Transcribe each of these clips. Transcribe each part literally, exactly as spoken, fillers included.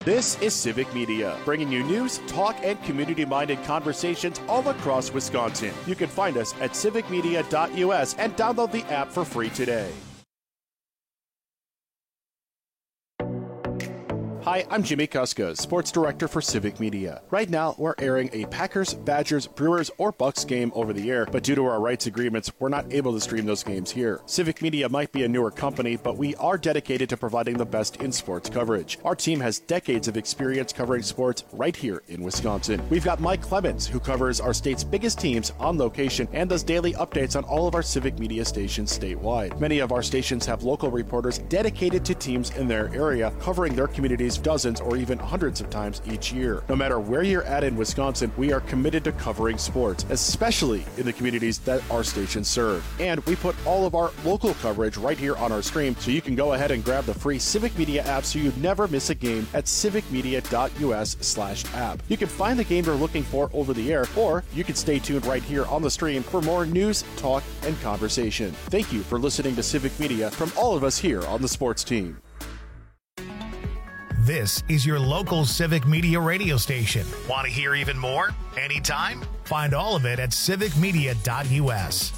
This is Civic Media, bringing you news, talk, and community-minded conversations all across Wisconsin. You can find us at civic media dot U S and download the app for free today. Hi, I'm Jimmy Kuska, Sports Director for Civic Media. Right now, we're airing a Packers, Badgers, Brewers, or Bucks game over the air, but due to our rights agreements, we're not able to stream those games here. Civic Media might be a newer company, but we are dedicated to providing the best in sports coverage. Our team has decades of experience covering sports right here in Wisconsin. We've got Mike Clemens, who covers our state's biggest teams on location and does daily updates on all of our Civic Media stations statewide. Many of our stations have local reporters dedicated to teams in their area, covering their communities dozens or even hundreds of times each year. No matter where you're at in Wisconsin, we are committed to covering sports, especially in the communities that our stations serve. And we put all of our local coverage right here on our stream, so you can go ahead and grab the free Civic Media app so you never miss a game at civic media dot U S slash app. You can find the game you're looking for over the air, or you can stay tuned right here on the stream for more news, talk, and conversation. Thank you for listening to Civic Media from all of us here on the sports team. This is your local Civic Media radio station. Want to hear even more? Anytime? Find all of it at civic media dot U S.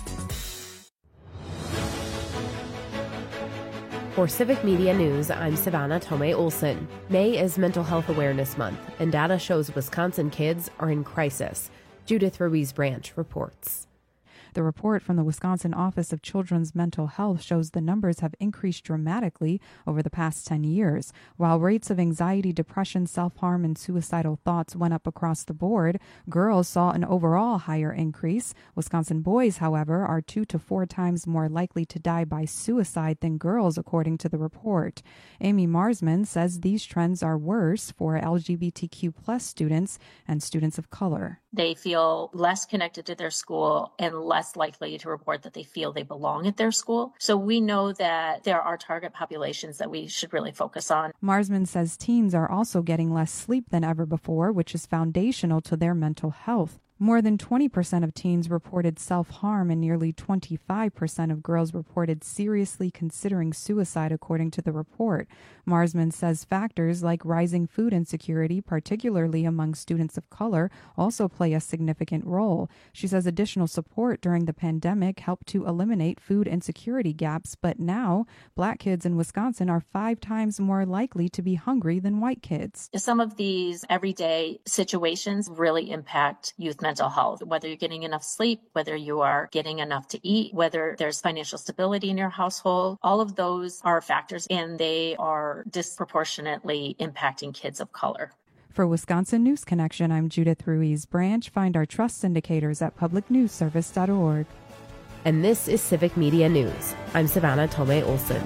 For Civic Media News, I'm Savannah Tomei-Olson. May is Mental Health Awareness Month, and data shows Wisconsin kids are in crisis. Judith Ruiz-Branch reports. The report from the Wisconsin Office of Children's Mental Health shows the numbers have increased dramatically over the past ten years. While rates of anxiety, depression, self-harm, and suicidal thoughts went up across the board, girls saw an overall higher increase. Wisconsin boys, however, are two to four times more likely to die by suicide than girls, according to the report. Amy Marsman says these trends are worse for L G B T Q plus students and students of color. They feel less connected to their school and less likely to report that they feel they belong at their school. So we know that there are target populations that we should really focus on. Marsman says teens are also getting less sleep than ever before, which is foundational to their mental health. More than twenty percent of teens reported self-harm, and nearly twenty-five percent of girls reported seriously considering suicide, according to the report. Marsman says factors like rising food insecurity, particularly among students of color, also play a significant role. She says additional support during the pandemic helped to eliminate food insecurity gaps, but now Black kids in Wisconsin are five times more likely to be hungry than white kids. Some of these everyday situations really impact youth mental health, whether you're getting enough sleep, whether you are getting enough to eat, whether there's financial stability in your household. All of those are factors, and they are disproportionately impacting kids of color. For Wisconsin News Connection, I'm Judith Ruiz-Branch. Find our trust indicators at public news service dot org. And this is Civic Media News. I'm Savannah Tomei-Olson.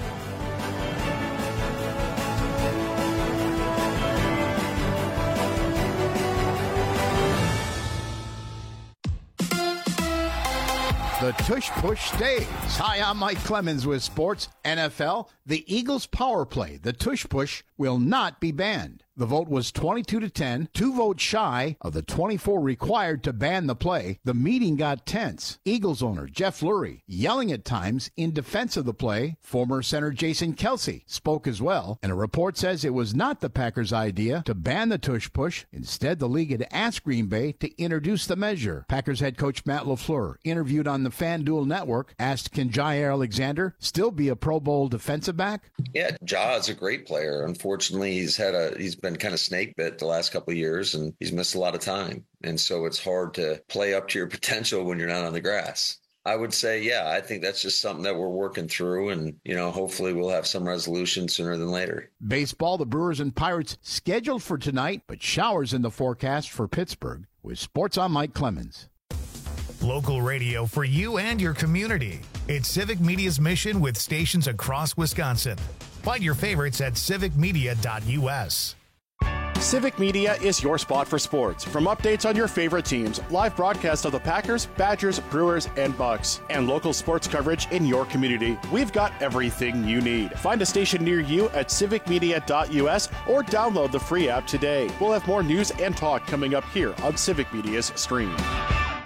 The Tush Push stays. Hi, I'm Mike Clemens with Sports N F L. The Eagles' power play, the Tush Push, will not be banned. The vote was twenty-two to ten, two votes shy of the twenty-four required to ban the play. The meeting got tense. Eagles owner Jeff Lurie yelling at times in defense of the play. Former center Jason Kelsey spoke as well, and a report says it was not the Packers' idea to ban the Tush Push. Instead, the league had asked Green Bay to introduce the measure. Packers head coach Matt LaFleur, interviewed on the FanDuel Network, asked, can Jair Alexander still be a Pro Bowl defensive back? Yeah, Ja is a great player. Unfortunately, he's had a he's been kind of snake bit the last couple of years, and he's missed a lot of time. And so it's hard to play up to your potential when you're not on the grass. I would say, yeah, I think that's just something that we're working through, and, you know, hopefully we'll have some resolution sooner than later. Baseball, the Brewers and Pirates scheduled for tonight, but showers in the forecast for Pittsburgh. With Sports, I'm Mike Clemens. Local radio for you and your community. It's Civic Media's mission with stations across Wisconsin. Find your favorites at civic media dot U S. Civic Media is your spot for sports. From updates on your favorite teams, live broadcasts of the Packers, Badgers, Brewers, and Bucks, and local sports coverage in your community, we've got everything you need. Find a station near you at civic media dot U S or download the free app today. We'll have more news and talk coming up here on Civic Media's stream.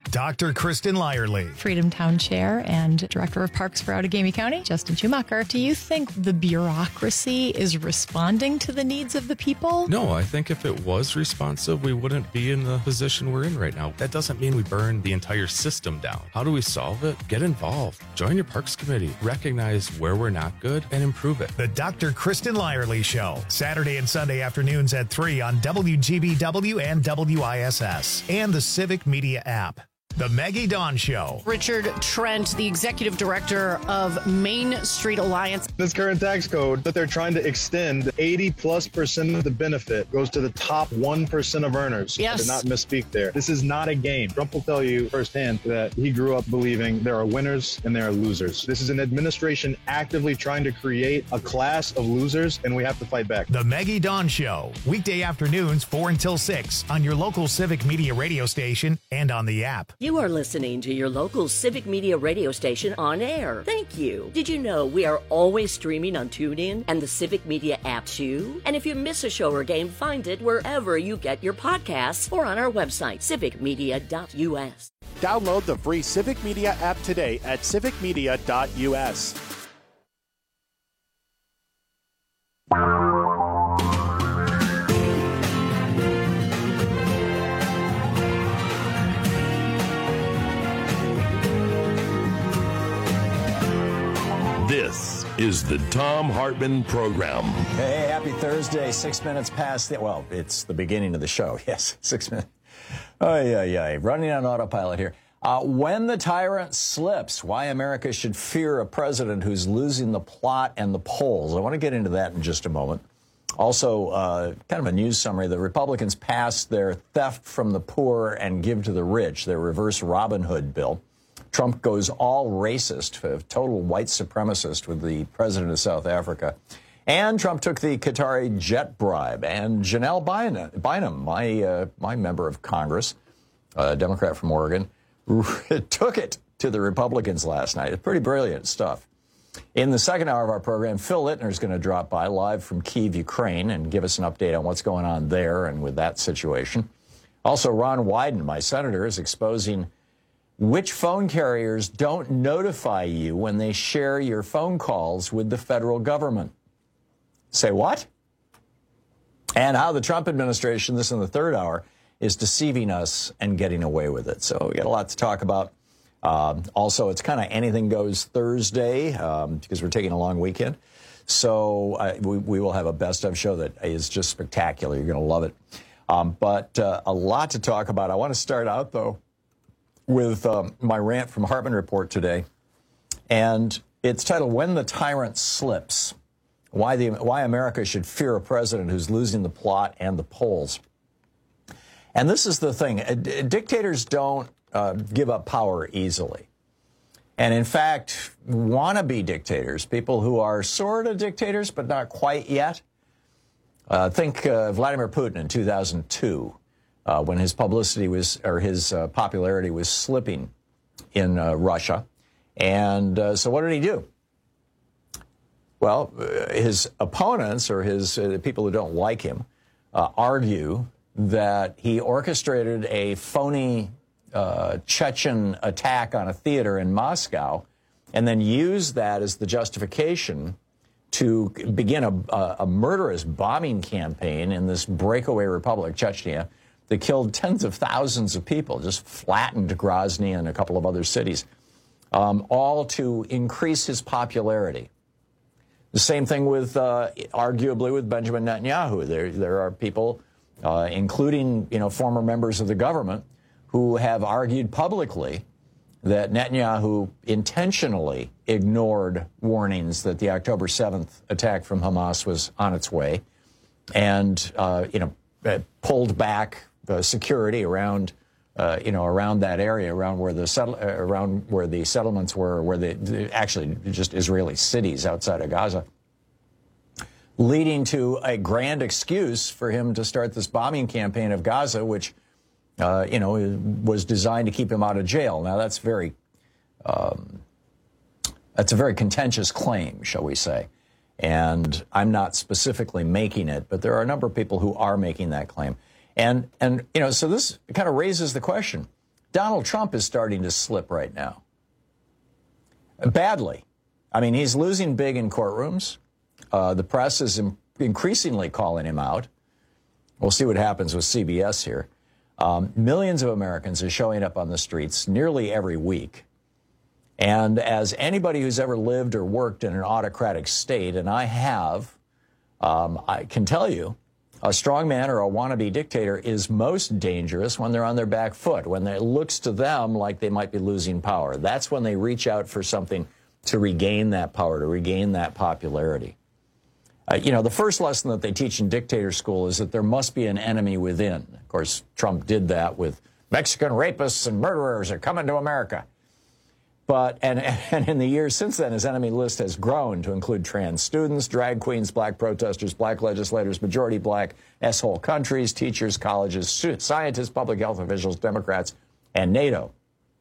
Doctor Kristen Lyerly. Freedom Town Chair and Director of Parks for Outagamie County, Justin Schumacher. Do you think the bureaucracy is responding to the needs of the people? No, I think if it was responsive, we wouldn't be in the position we're in right now. That doesn't mean we burn the entire system down. How do we solve it? Get involved. Join your Parks Committee. Recognize where we're not good and improve it. The Doctor Kristen Lyerly Show, Saturday and Sunday afternoons at three on W G B W and W I S S and the Civic Media app. The Maggie Dawn Show. Richard Trent, the executive director of Main Street Alliance. This current tax code that they're trying to extend, eighty plus percent of the benefit goes to the top one percent of earners. Yes. I did not misspeak there. This is not a game. Trump will tell you firsthand that he grew up believing there are winners and there are losers. This is an administration actively trying to create a class of losers, and we have to fight back. The Maggie Dawn Show, weekday afternoons four until six on your local Civic Media radio station and on the app. You are listening to your local Civic Media radio station on air. Thank you. Did you know we are always streaming on TuneIn and the Civic Media app too? And if you miss a show or game, find it wherever you get your podcasts or on our website, civic media dot u s. Download the free Civic Media app today at civic media dot u s. This is the Thom Hartmann Program. Hey, happy Thursday. Six minutes past the, well, it's the beginning of the show. Yes, six minutes. Oh, yeah, yeah. Running on autopilot here. Uh, when the tyrant slips, why America should fear a president who's losing the plot and the polls. I want to get into that in just a moment. Also, uh, kind of a news summary. The Republicans passed their theft from the poor and give to the rich, their reverse Robin Hood bill. Trump goes all racist, total white supremacist with the president of South Africa. And Trump took the Qatari jet bribe. And Janelle Bynum, my, uh, my member of Congress, a Democrat from Oregon, took it to the Republicans last night. It's pretty brilliant stuff. In the second hour of our program, Phil Littner is going to drop by live from Kyiv, Ukraine, and give us an update on what's going on there and with that situation. Also, Ron Wyden, my senator, is exposing which phone carriers don't notify you when they share your phone calls with the federal government. Say what? And how the Trump administration, this in the third hour, is deceiving us and getting away with it. So we got a lot to talk about. Um, also, it's kind of anything goes Thursday um, because we're taking a long weekend. So uh, we, we will have a best of show that is just spectacular. You're going to love it. Um, but uh, a lot to talk about. I want to start out, though, with um, my rant from Hartmann Report today. And it's titled, When the Tyrant Slips, Why, the, Why America Should Fear a President Who's Losing the Plot and the Polls. And this is the thing. Dictators don't uh, give up power easily. And in fact, wannabe dictators, people who are sort of dictators but not quite yet, uh, think uh, Vladimir Putin in two thousand two. Uh, when his publicity was, or his uh, popularity was slipping in uh, Russia. And uh, so what did he do? Well, uh, his opponents, or his uh, people who don't like him, uh, argue that he orchestrated a phony uh, Chechen attack on a theater in Moscow and then used that as the justification to begin a, a, a murderous bombing campaign in this breakaway republic, Chechnya, that killed tens of thousands of people, just flattened Grozny and a couple of other cities, um, all to increase his popularity. The same thing with, uh, arguably, with Benjamin Netanyahu. There, there are people, uh, including, you know, former members of the government, who have argued publicly that Netanyahu intentionally ignored warnings that the October seventh attack from Hamas was on its way, and, uh, you know, pulled back Uh, security around, uh, you know, around that area, around where the settle, uh, around where the settlements were, where the, the actually just Israeli cities outside of Gaza, leading to a grand excuse for him to start this bombing campaign of Gaza, which, uh, you know, was designed to keep him out of jail. Now that's very, um, that's a very contentious claim, shall we say, and I'm not specifically making it, but there are a number of people who are making that claim. And, and you know, so this kind of raises the question, Donald Trump is starting to slip right now. Badly. I mean, he's losing big in courtrooms. Uh, the press is in- increasingly calling him out. We'll see what happens with C B S here. Um, millions of Americans are showing up on the streets nearly every week. And as anybody who's ever lived or worked in an autocratic state, and I have, um, I can tell you, a strongman or a wannabe dictator is most dangerous when they're on their back foot, when it looks to them like they might be losing power. That's when they reach out for something to regain that power, to regain that popularity. Uh, you know, the first lesson that they teach in dictator school is that there must be an enemy within. Of course, Trump did that with Mexican rapists and murderers are coming to America. But, and, and in the years since then, his enemy list has grown to include trans students, drag queens, black protesters, black legislators, majority black, S-hole countries, teachers, colleges, scientists, public health officials, Democrats, and NATO.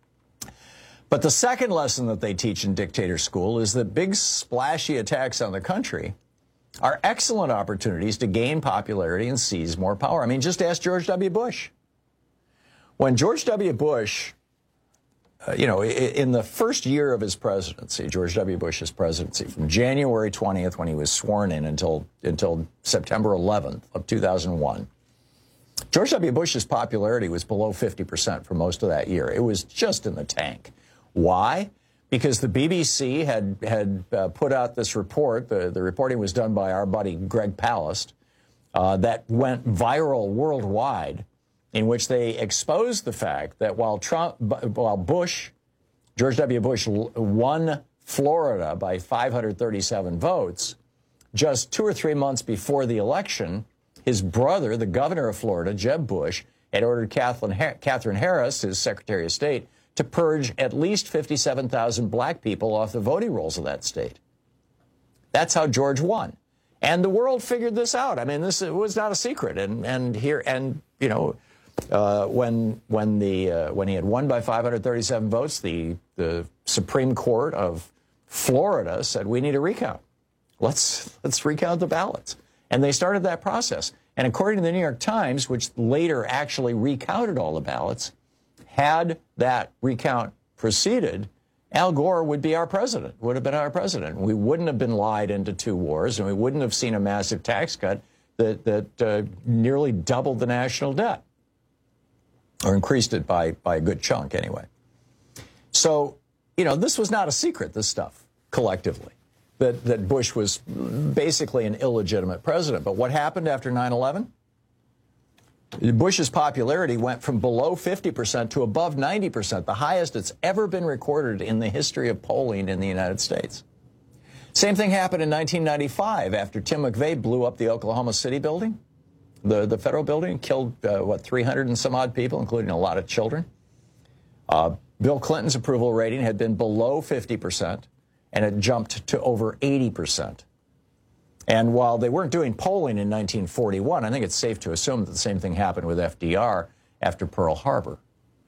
But the second lesson that they teach in dictator school is that big splashy attacks on the country are excellent opportunities to gain popularity and seize more power. I mean, just ask George W. Bush. When George W. Bush... Uh, you know, in the first year of his presidency, George W. Bush's presidency, from January twentieth, when he was sworn in, until until September eleventh of two thousand one, George W. Bush's popularity was below fifty percent for most of that year. It was just in the tank. Why? Because the B B C had had uh, put out this report. The, the reporting was done by our buddy Greg Palast, uh, that went viral worldwide, in which they exposed the fact that while Trump, while Bush, George W. Bush won Florida by five hundred thirty-seven votes, just two or three months before the election, his brother, the governor of Florida, Jeb Bush, had ordered Katherine Harris, his Secretary of State, to purge at least fifty-seven thousand black people off the voting rolls of that state. That's how George won. And the world figured this out. I mean, this was not a secret. And, and here, and, you know, Uh, when when the uh, when he had won by five hundred thirty-seven votes, the the Supreme Court of Florida said, we need a recount. Let's let's recount the ballots, and they started that process. And according to the New York Times, which later actually recounted all the ballots, had that recount proceeded, Al Gore would be our president. Would have been our president. We wouldn't have been lied into two wars, and we wouldn't have seen a massive tax cut that that uh, nearly doubled the national debt. Or increased it by, by a good chunk, anyway. So, you know, this was not a secret, this stuff, collectively, that, that Bush was basically an illegitimate president. But what happened after nine eleven? Bush's popularity went from below fifty percent to above ninety percent, the highest it's ever been recorded in the history of polling in the United States. Same thing happened in nineteen ninety-five after Tim McVeigh blew up the Oklahoma City building. The, the federal building, killed, uh, what, three hundred and some odd people, including a lot of children. Uh, Bill Clinton's approval rating had been below fifty percent, and it jumped to over eighty percent. And while they weren't doing polling in nineteen forty-one, I think it's safe to assume that the same thing happened with F D R after Pearl Harbor.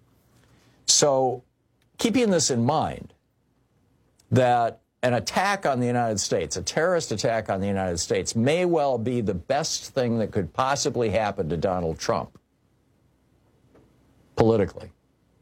So, keeping this in mind, that an attack on the United States, a terrorist attack on the United States, may well be the best thing that could possibly happen to Donald Trump politically.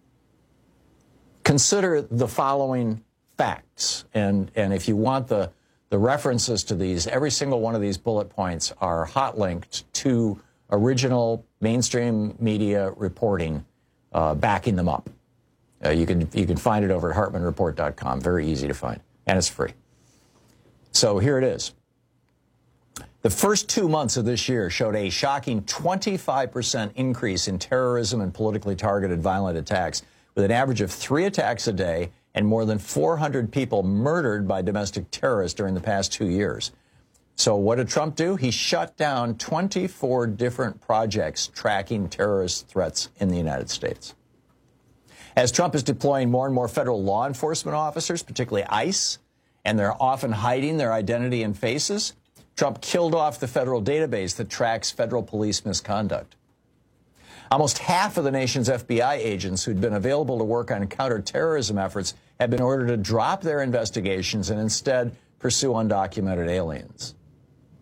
Consider the following facts, and, and if you want the, the references to these, every single one of these bullet points are hot linked to original mainstream media reporting uh, backing them up. Uh, you can, you can find it over at hartman report dot com, very easy to find. And it's free. So here it is. The first two months of this year showed a shocking twenty-five percent increase in terrorism and politically targeted violent attacks, with an average of three attacks a day and more than four hundred people murdered by domestic terrorists during the past two years. So what did Trump do? He shut down twenty-four different projects tracking terrorist threats in the United States. As Trump is deploying more and more federal law enforcement officers, particularly ICE, and they're often hiding their identity and faces, Trump killed off the federal database that tracks federal police misconduct. Almost half of the nation's F B I agents who'd been available to work on counterterrorism efforts have been ordered to drop their investigations and instead pursue undocumented aliens.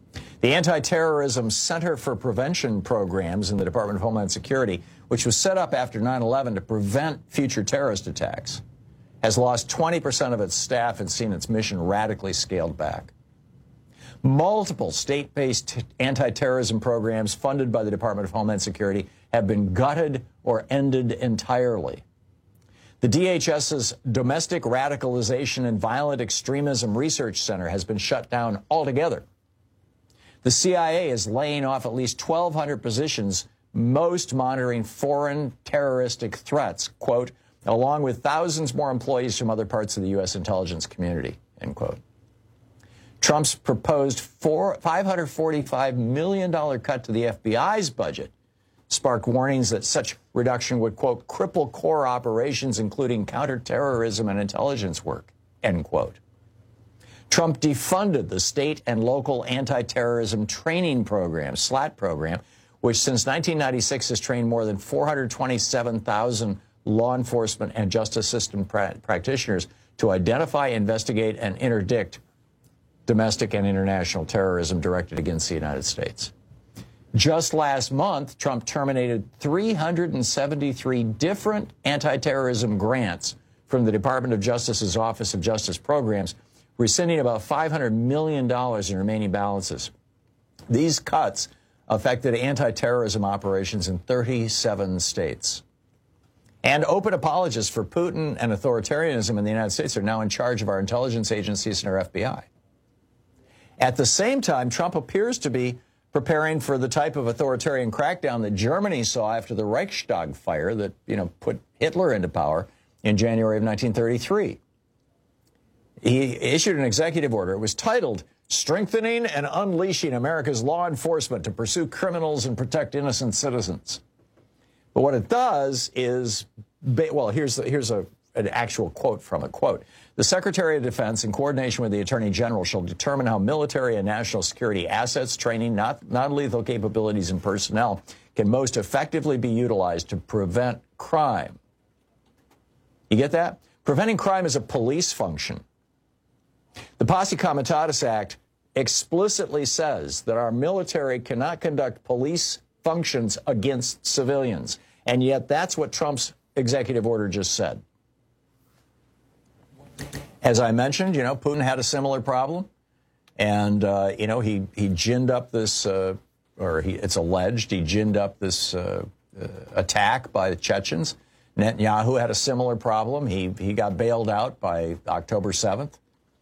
The Anti-Terrorism Center for Prevention Programs in the Department of Homeland Security, which was set up after nine eleven to prevent future terrorist attacks, has lost twenty percent of its staff and seen its mission radically scaled back. Multiple state-based anti-terrorism programs funded by the Department of Homeland Security have been gutted or ended entirely. The D H S's Domestic Radicalization and Violent Extremism Research Center has been shut down altogether. The C I A is laying off at least twelve hundred positions, most monitoring foreign terroristic threats, quote, along with thousands more employees from other parts of the U S intelligence community, end quote. Trump's proposed five hundred forty-five million dollars cut to the F B I's budget sparked warnings that such reduction would, quote, cripple core operations, including counterterrorism and intelligence work, end quote. Trump defunded the state and local anti-terrorism training program, SLAT program, which since nineteen ninety-six has trained more than four hundred twenty-seven thousand law enforcement and justice system pra- practitioners to identify, investigate, and interdict domestic and international terrorism directed against the United States. Just last month, Trump terminated three hundred seventy-three different anti-terrorism grants from the Department of Justice's Office of Justice Programs, rescinding about five hundred million dollars in remaining balances. These cuts affected anti-terrorism operations in thirty-seven states. And open apologists for Putin and authoritarianism in the United States are now in charge of our intelligence agencies and our F B I. At the same time, Trump appears to be preparing for the type of authoritarian crackdown that Germany saw after the Reichstag fire that, you know, put Hitler into power in January of nineteen thirty-three. He issued an executive order. It was titled, Strengthening and Unleashing America's Law Enforcement to Pursue Criminals and Protect Innocent Citizens. But what it does is, well, here's, the, here's a, an actual quote from a quote. The Secretary of Defense, in coordination with the Attorney General, shall determine how military and national security assets, training, not, non-lethal capabilities, and personnel can most effectively be utilized to prevent crime. You get that? Preventing crime is a police function. The Posse Comitatus Act explicitly says that our military cannot conduct police functions against civilians. And yet that's what Trump's executive order just said. As I mentioned, you know, Putin had a similar problem. And, uh, you know, he, he ginned up this, uh, or he, it's alleged he ginned up this uh, uh, attack by the Chechens. Netanyahu had a similar problem. He, he got bailed out by October seventh.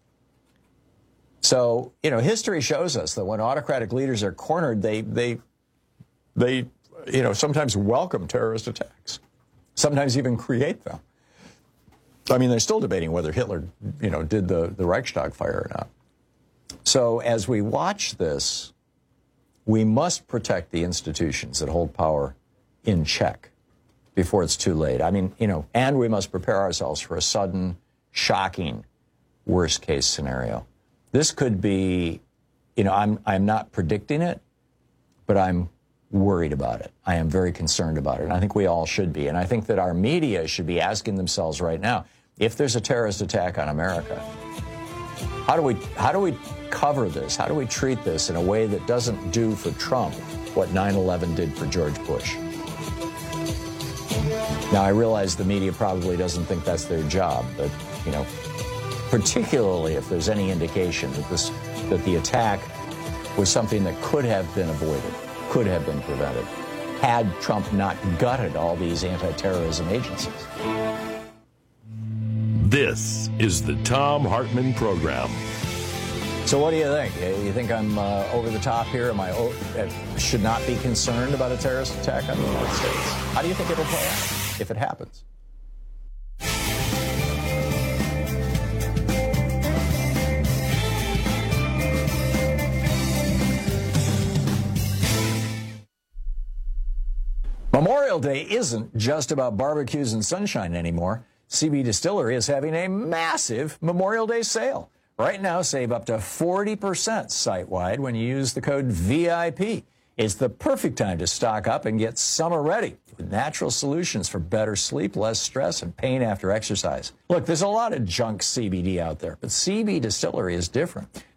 So, you know, history shows us that when autocratic leaders are cornered, they, they, they, you know, sometimes welcome terrorist attacks, sometimes even create them. I mean, they're still debating whether Hitler, you know, did the, the Reichstag fire or not. So as we watch this, we must protect the institutions that hold power in check before it's too late. I mean, you know, and we must prepare ourselves for a sudden, shocking, worst-case scenario. This could be, you know, I'm I'm not predicting it, but I'm worried about it. I am very concerned about it, and I think we all should be. And I think that our media should be asking themselves right now, if there's a terrorist attack on America, how do we how do we cover this? How do we treat this in a way that doesn't do for Trump what nine eleven did for George Bush? Now, I realize the media probably doesn't think that's their job, but, you know, particularly if there's any indication that this that the attack was something that could have been avoided, could have been prevented, had Trump not gutted all these anti-terrorism agencies. This is the Thom Hartmann Program. So what do you think? You think I'm uh, over the top here? Am I o- should not be concerned about a terrorist attack on the United States? How do you think it'll play out if it happens? Memorial Day isn't just about barbecues and sunshine anymore. C B Distillery is having a massive Memorial Day sale. Right now, save up to forty percent site-wide when you use the code V I P. It's the perfect time to stock up and get summer ready with natural solutions for better sleep, less stress, and pain after exercise. Look, there's a lot of junk C B D out there, but C B Distillery is different.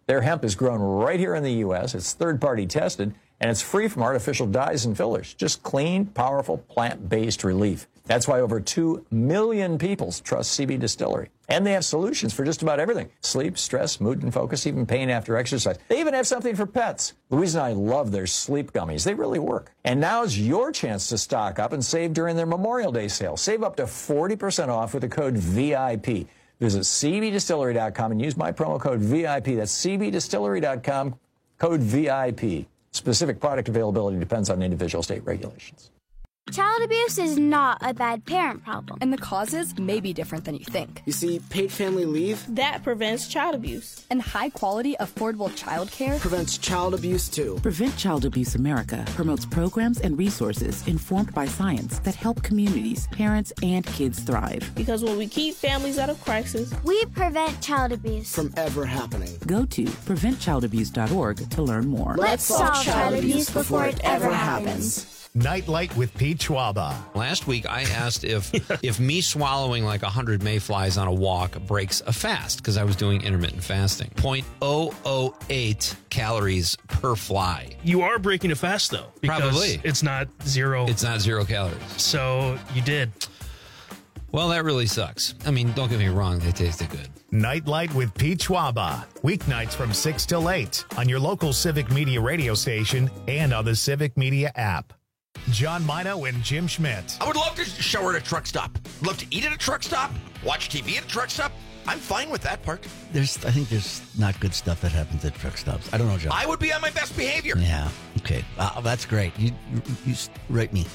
Their hemp is grown right here in the U S. It's third-party tested, and it's free from artificial dyes and fillers. Just clean, powerful, plant-based relief. That's why over two million people trust C B Distillery. And they have solutions for just about everything. Sleep, stress, mood and focus, even pain after exercise. They even have something for pets. Louise and I love their sleep gummies. They really work. And now's your chance to stock up and save during their Memorial Day sale. Save up to forty percent off with the code V I P. Visit C B distillery dot com and use my promo code V I P. That's C B distillery dot com, code V I P. Specific product availability depends on individual state regulations. Child abuse is not a bad parent problem. And the causes may be different than you think. You see, paid family leave, that prevents child abuse. And high-quality, affordable child care prevents child abuse, too. Prevent Child Abuse America promotes programs and resources informed by science that help communities, parents, and kids thrive. Because when we keep families out of crisis, we prevent child abuse from ever happening. Go to prevent child abuse dot org to learn more. Let's solve child abuse before it ever happens. Nightlight with Pete Schwaba. Last week, I asked if if me swallowing like one hundred mayflies on a walk breaks a fast, because I was doing intermittent fasting. zero point zero zero eight calories per fly. You are breaking a fast, though. Because Probably. It's not zero. It's not zero calories. So you did. Well, that really sucks. I mean, don't get me wrong. They tasted good. Nightlight with Pete Schwaba. Weeknights from six till eight on your local Civic Media radio station and on the Civic Media app. John Mino and Jim Schmidt. I would love to shower at a truck stop. Love to eat at a truck stop. Watch T V at a truck stop. I'm fine with that part. There's, I think there's not good stuff that happens at truck stops. I don't know, John. I would be on my best behavior. Yeah. Okay. Uh, that's great. You, you, you write me.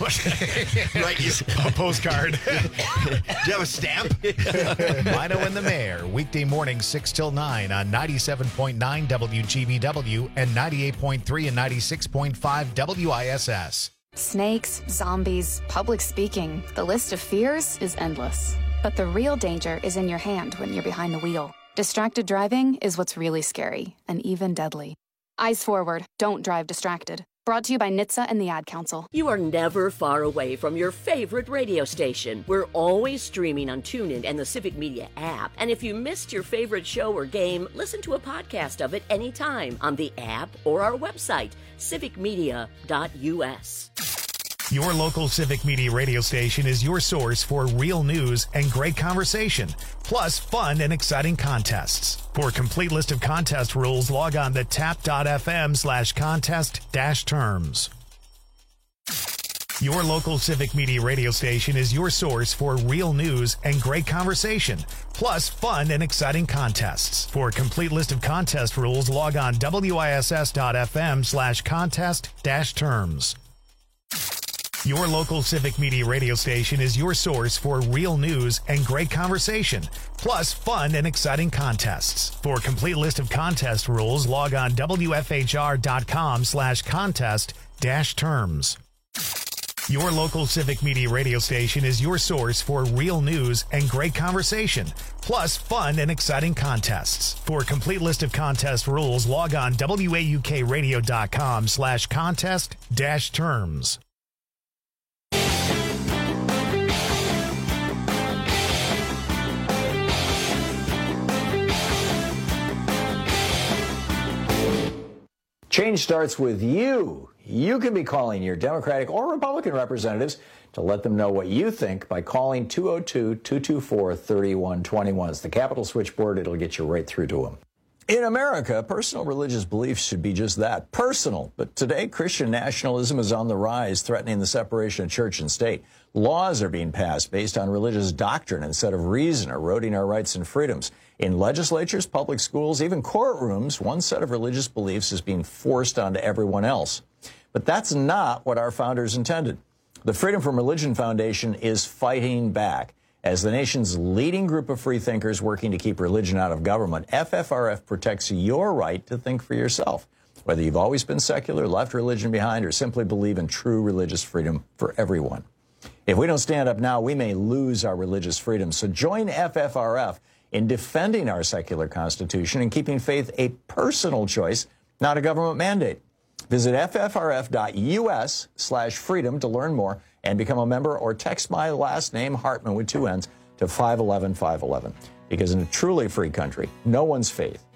Write you. A postcard. Do you have a stamp? Mino and the Mayor, weekday morning six till nine on ninety-seven point nine W G B W and ninety-eight point three and ninety-six point five W I S S. Snakes, zombies, public speaking. The list of fears is endless. But the real danger is in your hand when you're behind the wheel. Distracted driving is what's really scary and even deadly. Eyes forward. Don't drive distracted. Brought to you by N H T S A and the Ad Council. You are never far away from your favorite radio station. We're always streaming on TuneIn and the Civic Media app. And if you missed your favorite show or game, listen to a podcast of it anytime on the app or our website, civic media dot U S. Your local Civic Media radio station is your source for real news and great conversation, plus fun and exciting contests. For a complete list of contest rules, log on to tap.fm slash contest dash terms. Your local Civic Media radio station is your source for real news and great conversation, plus fun and exciting contests. For a complete list of contest rules, log on wiss.fm slash contest dash terms. Your local Civic Media radio station is your source for real news and great conversation, plus fun and exciting contests. For a complete list of contest rules, log on wfhr.com slash contest dash terms. Your local Civic Media radio station is your source for real news and great conversation, plus fun and exciting contests. For a complete list of contest rules, log on waukradio.com slash contest dash terms. Change starts with you. You can be calling your Democratic or Republican representatives to let them know what you think by calling two oh two, two two four, three one two one. It's the Capitol switchboard. It'll get you right through to them. In America, personal religious beliefs should be just that, personal. But today, Christian nationalism is on the rise, threatening the separation of church and state. Laws are being passed based on religious doctrine instead of reason, eroding our rights and freedoms. In legislatures, public schools, even courtrooms, one set of religious beliefs is being forced onto everyone else. But that's not what our founders intended. The Freedom from Religion Foundation is fighting back. As the nation's leading group of freethinkers working to keep religion out of government, F F R F protects your right to think for yourself, whether you've always been secular, left religion behind, or simply believe in true religious freedom for everyone. If we don't stand up now, we may lose our religious freedom. So join F F R F in defending our secular constitution and keeping faith a personal choice, not a government mandate. Visit ffrf.us slash freedom to learn more and become a member, or text my last name, Hartman, with two N's, to five one one, five one one. Because in a truly free country, no one's faith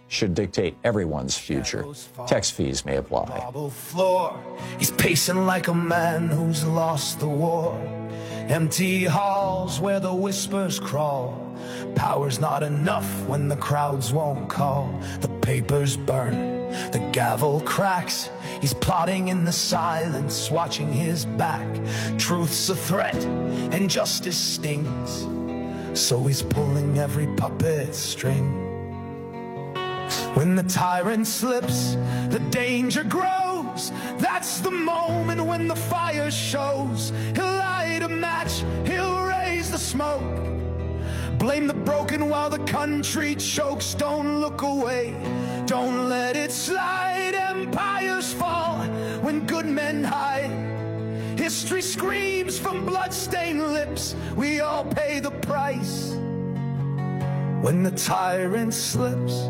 should dictate everyone's future. Text fees may apply. Marble floor. He's pacing like a man who's lost the war. Empty halls where the whispers crawl. Power's not enough when the crowds won't call. The papers burn, the gavel cracks. He's plotting in the silence, watching his back. Truth's a threat and justice stings, so he's pulling every puppet string. When the tyrant slips, the danger grows. That's the moment when the fire shows. He'll light a match, he'll raise the smoke. Blame the broken while the country chokes. Don't look away, don't let it slide. Empires fall when good men hide. History screams from blood-stained lips. We all pay the price when the tyrant slips.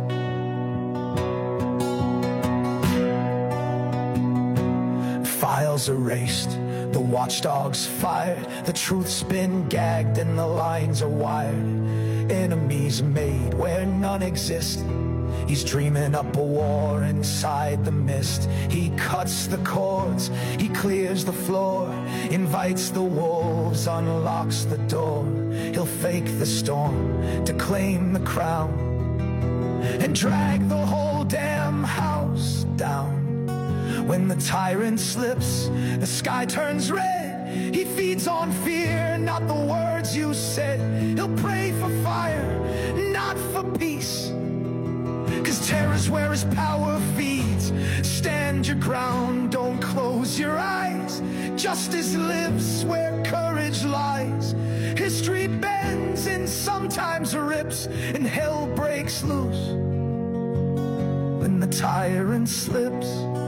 Files erased, the watchdogs fired. The truth's been gagged and the lines are wired. Enemies made where none exist. He's dreaming up a war inside the mist. He cuts the cords, he clears the floor, invites the wolves, unlocks the door. He'll fake the storm to claim the crown and drag the whole damn house down. When the tyrant slips, the sky turns red. He feeds on fear, not the words you said. He'll pray for fire, not for peace. Cause terror's where his power feeds. Stand your ground, don't close your eyes. Justice lives where courage lies. History bends and sometimes rips, and hell breaks loose when the tyrant slips.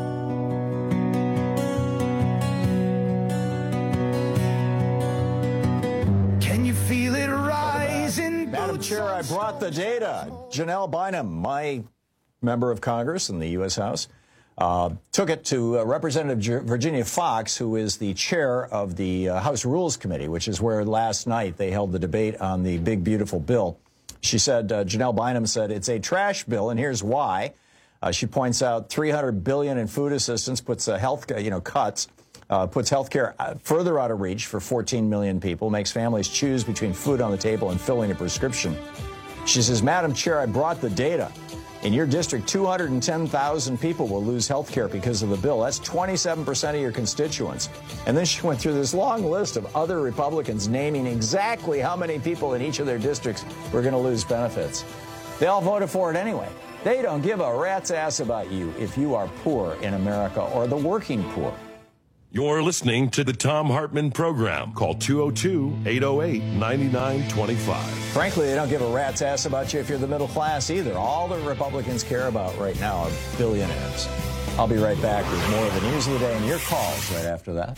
Feel it rise in Madam Chair, I brought the data. Janelle Bynum, my member of Congress in the U S House, uh, took it to uh, Representative Virginia Fox, who is the chair of the uh, House Rules Committee, which is where last night they held the debate on the big, beautiful bill. She said, uh, Janelle Bynum said, it's a trash bill, and here's why. Uh, she points out three hundred billion dollars in food assistance, puts uh, health, you know, cuts. Uh, puts health care further out of reach for fourteen million people, makes families choose between food on the table and filling a prescription. She says, Madam Chair, I brought the data. In your district, two hundred ten thousand people will lose health care because of the bill. That's twenty-seven percent of your constituents. And then she went through this long list of other Republicans naming exactly how many people in each of their districts were going to lose benefits. They all voted for it anyway. They don't give a rat's ass about you if you are poor in America or the working poor. You're listening to the Thom Hartmann Program. Call two oh two, eight oh eight, nine nine two five. Frankly, they don't give a rat's ass about you if you're the middle class either. All the Republicans care about right now are billionaires. I'll be right back with more of the news of the day and your calls right after that.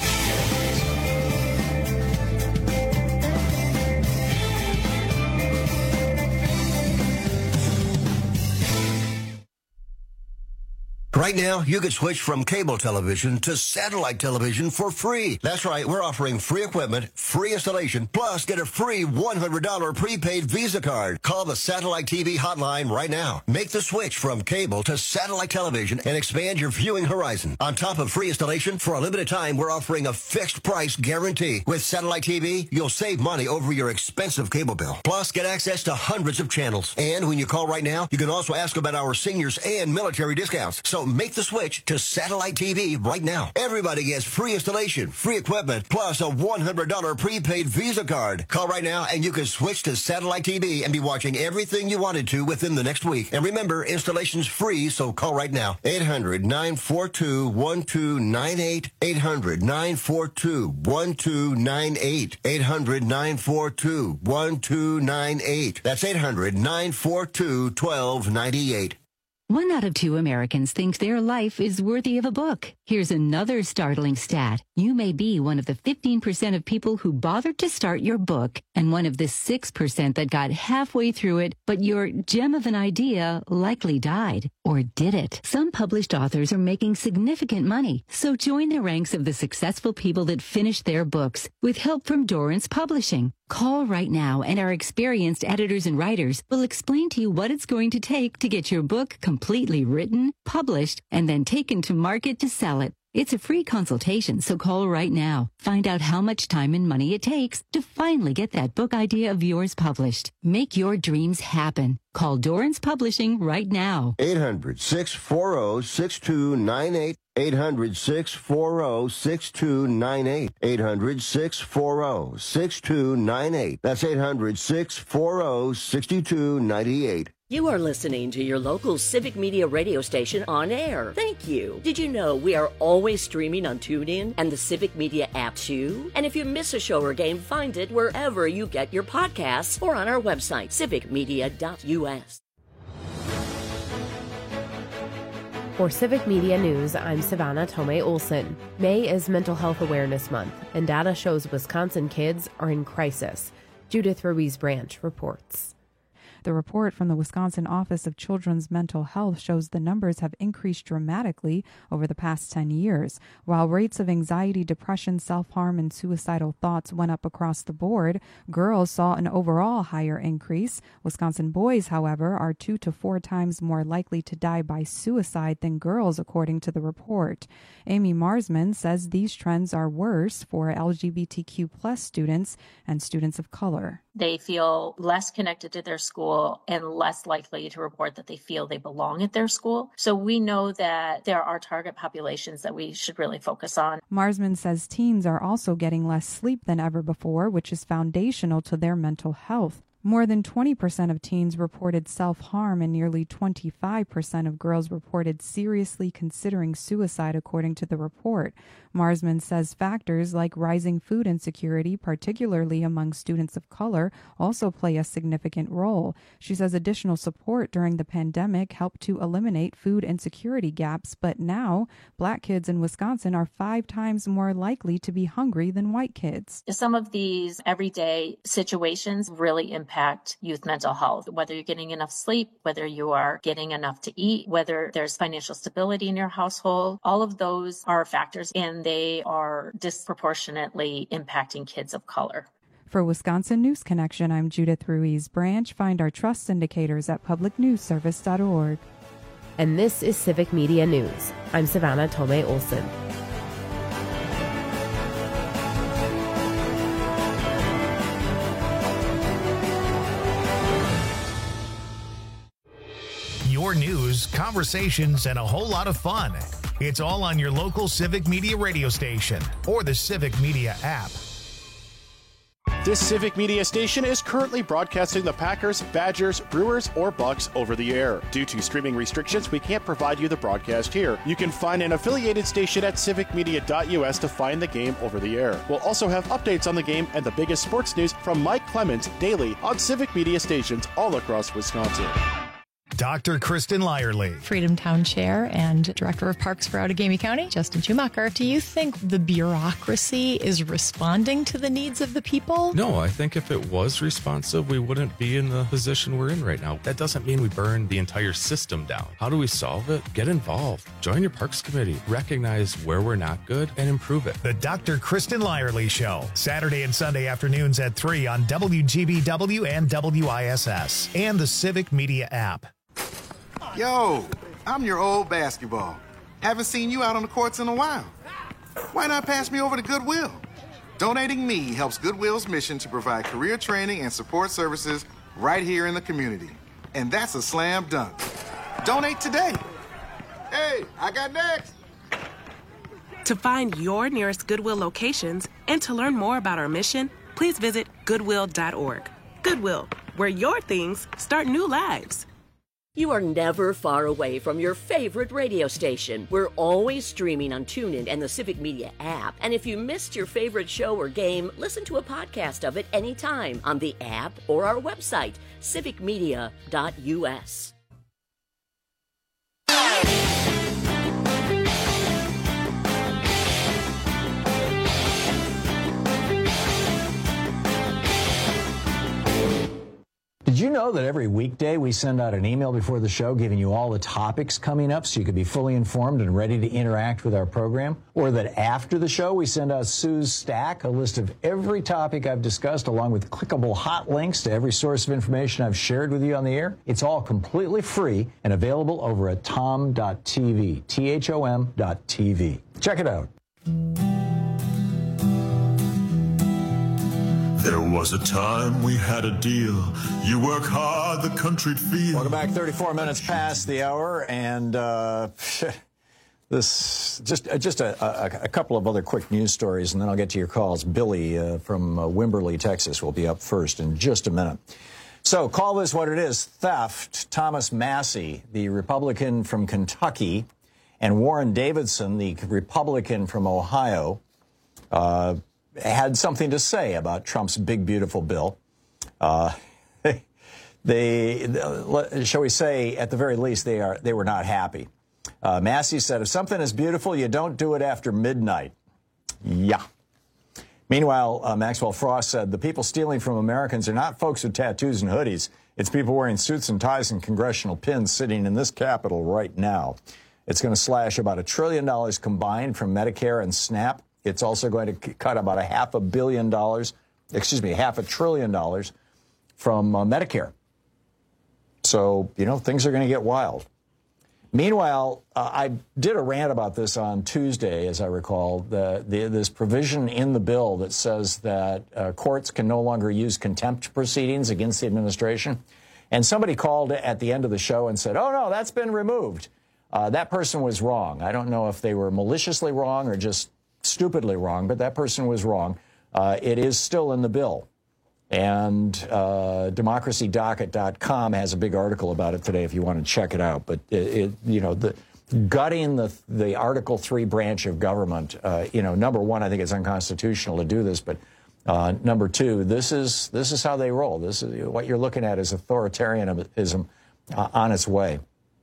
Right now, you can switch from cable television to satellite television for free. That's right, we're offering free equipment, free installation, plus get a free one hundred dollars prepaid Visa card. Call the Satellite T V hotline right now. Make the switch from cable to satellite television and expand your viewing horizon. On top of free installation, for a limited time, we're offering a fixed price guarantee. With Satellite T V, you'll save money over your expensive cable bill. Plus, get access to hundreds of channels. And when you call right now, you can also ask about our seniors and military discounts. So make the switch to Satellite T V right now. Everybody gets free installation, free equipment, plus a one hundred dollars prepaid Visa card. Call right now and you can switch to Satellite T V and be watching everything you wanted to within the next week. And remember, installation's free, so call right now. eight hundred, nine four two, one two nine eight. eight hundred, nine four two, one two nine eight. eight hundred, nine four two, one two nine eight. That's eight hundred, nine four two, one two nine eight. One out of two Americans think their life is worthy of a book. Here's another startling stat. You may be one of the fifteen percent of people who bothered to start your book and one of the six percent that got halfway through it, but your gem of an idea likely died. Or did it? Some published authors are making significant money, so join the ranks of the successful people that finished their books with help from Dorrance Publishing. Call right now and our experienced editors and writers will explain to you what it's going to take to get your book completely written, published, and then taken to market to sell it. It's a free consultation, so call right now. Find out how much time and money it takes to finally get that book idea of yours published. Make your dreams happen. Call Dorrance Publishing right now. eight hundred, six four zero, six two nine eight. eight hundred, six four zero, six two nine eight. eight hundred, six four zero, six two nine eight. That's eight hundred, six four zero, six two nine eight. You are listening to your local Civic Media radio station on air. Thank you. Did you know we are always streaming on TuneIn and the Civic Media app too? And if you miss a show or game, find it wherever you get your podcasts or on our website, civic media dot u s. For Civic Media News, I'm Savannah Tomei Olson. May is Mental Health Awareness Month, and data shows Wisconsin kids are in crisis. Judith Ruiz Branch reports. The report from the Wisconsin Office of Children's Mental Health shows the numbers have increased dramatically over the past ten years. While rates of anxiety, depression, self-harm, and suicidal thoughts went up across the board, girls saw an overall higher increase. Wisconsin boys, however, are two to four times more likely to die by suicide than girls, according to the report. Amy Marsman says these trends are worse for L G B T Q plus students and students of color. They feel less connected to their school and less likely to report that they feel they belong at their school. So we know that there are target populations that we should really focus on. Marsman says teens are also getting less sleep than ever before, which is foundational to their mental health. More than twenty percent of teens reported self-harm and nearly twenty-five percent of girls reported seriously considering suicide, according to the report. Marsman says factors like rising food insecurity, particularly among students of color, also play a significant role. She says additional support during the pandemic helped to eliminate food insecurity gaps, but now black kids in Wisconsin are five times more likely to be hungry than white kids. Some of these everyday situations really impact youth mental health, whether you're getting enough sleep, whether you are getting enough to eat, whether there's financial stability in your household. All of those are factors, and they are disproportionately impacting kids of color. For Wisconsin News Connection, I'm Judith Ruiz Branch. Find our trust indicators at public news service dot org. And this is Civic Media News. I'm Savannah Tomei Olson. Your news, conversations, and a whole lot of fun. It's all on your local Civic Media radio station or the Civic Media app. This Civic Media station is currently broadcasting the Packers, Badgers, Brewers, or Bucks over the air. Due to streaming restrictions, we can't provide you the broadcast here. You can find an affiliated station at civic media dot u s to find the game over the air. We'll also have updates on the game and the biggest sports news from Mike Clemens daily on Civic Media stations all across Wisconsin. Doctor Kristen Lyerly. Freedom Town Chair and Director of Parks for Outagamie County, Justin Schumacher. Do you think the bureaucracy is responding to the needs of the people? No, I think if it was responsive, we wouldn't be in the position we're in right now. That doesn't mean we burn the entire system down. How do we solve it? Get involved. Join your Parks Committee. Recognize where we're not good and improve it. The Doctor Kristen Lyerly Show. Saturday and Sunday afternoons at three on W G B W and W I S S and the Civic Media app. Yo, I'm your old basketball. Haven't seen you out on the courts in a while. Why not pass me over to Goodwill? Donating me helps Goodwill's mission to provide career training and support services right here in the community. And that's a slam dunk. Donate today. Hey, I got next. To find your nearest Goodwill locations and to learn more about our mission, please visit goodwill dot org. Goodwill, where your things start new lives. You are never far away from your favorite radio station. We're always streaming on TuneIn and the Civic Media app. And if you missed your favorite show or game, listen to a podcast of it anytime on the app or our website, civic media dot u s. Did you know that every weekday we send out an email before the show giving you all the topics coming up so you can be fully informed and ready to interact with our program? Or that after the show we send out Sue's Stack, a list of every topic I've discussed along with clickable hot links to every source of information I've shared with you on the air? It's all completely free and available over at tom dot t v, T H O M dot T V. Check it out. There was a time we had a deal. You work hard, the country'd feel. Welcome back. thirty-four minutes past the hour, and uh, this just uh, just a, a, a couple of other quick news stories, and then I'll get to your calls. Billy uh, from uh, Wimberley, Texas, will be up first in just a minute. So call this what it is: theft. Thomas Massie, the Republican from Kentucky, and Warren Davidson, the Republican from Ohio, uh, had something to say about Trump's big, beautiful bill. Uh, they, shall we say, at the very least, they are they were not happy. Uh, Massie said, if something is beautiful, you don't do it after midnight. Yeah. Meanwhile, uh, Maxwell Frost said, the people stealing from Americans are not folks with tattoos and hoodies. It's people wearing suits and ties and congressional pins sitting in this Capitol right now. It's going to slash about a trillion dollars combined from Medicare and SNAP. It's also going to cut about a half a billion dollars, excuse me, half a trillion dollars from uh, Medicare. So, you know, things are going to get wild. Meanwhile, uh, I did a rant about this on Tuesday, as I recall, the, the, this provision in the bill that says that uh, courts can no longer use contempt proceedings against the administration. And somebody called at the end of the show and said, oh, no, that's been removed. Uh, that person was wrong. I don't know if they were maliciously wrong or just stupidly wrong, but that person was wrong. Uh, it is still in the bill. And uh, democracy docket dot com has a big article about it today if you want to check it out. But, it, it, you know, the gutting the, the Article three branch of government, uh, you know, number one, I think it's unconstitutional to do this. But uh, number two, this is this is how they roll. This is what you're looking at is authoritarianism uh, on its way.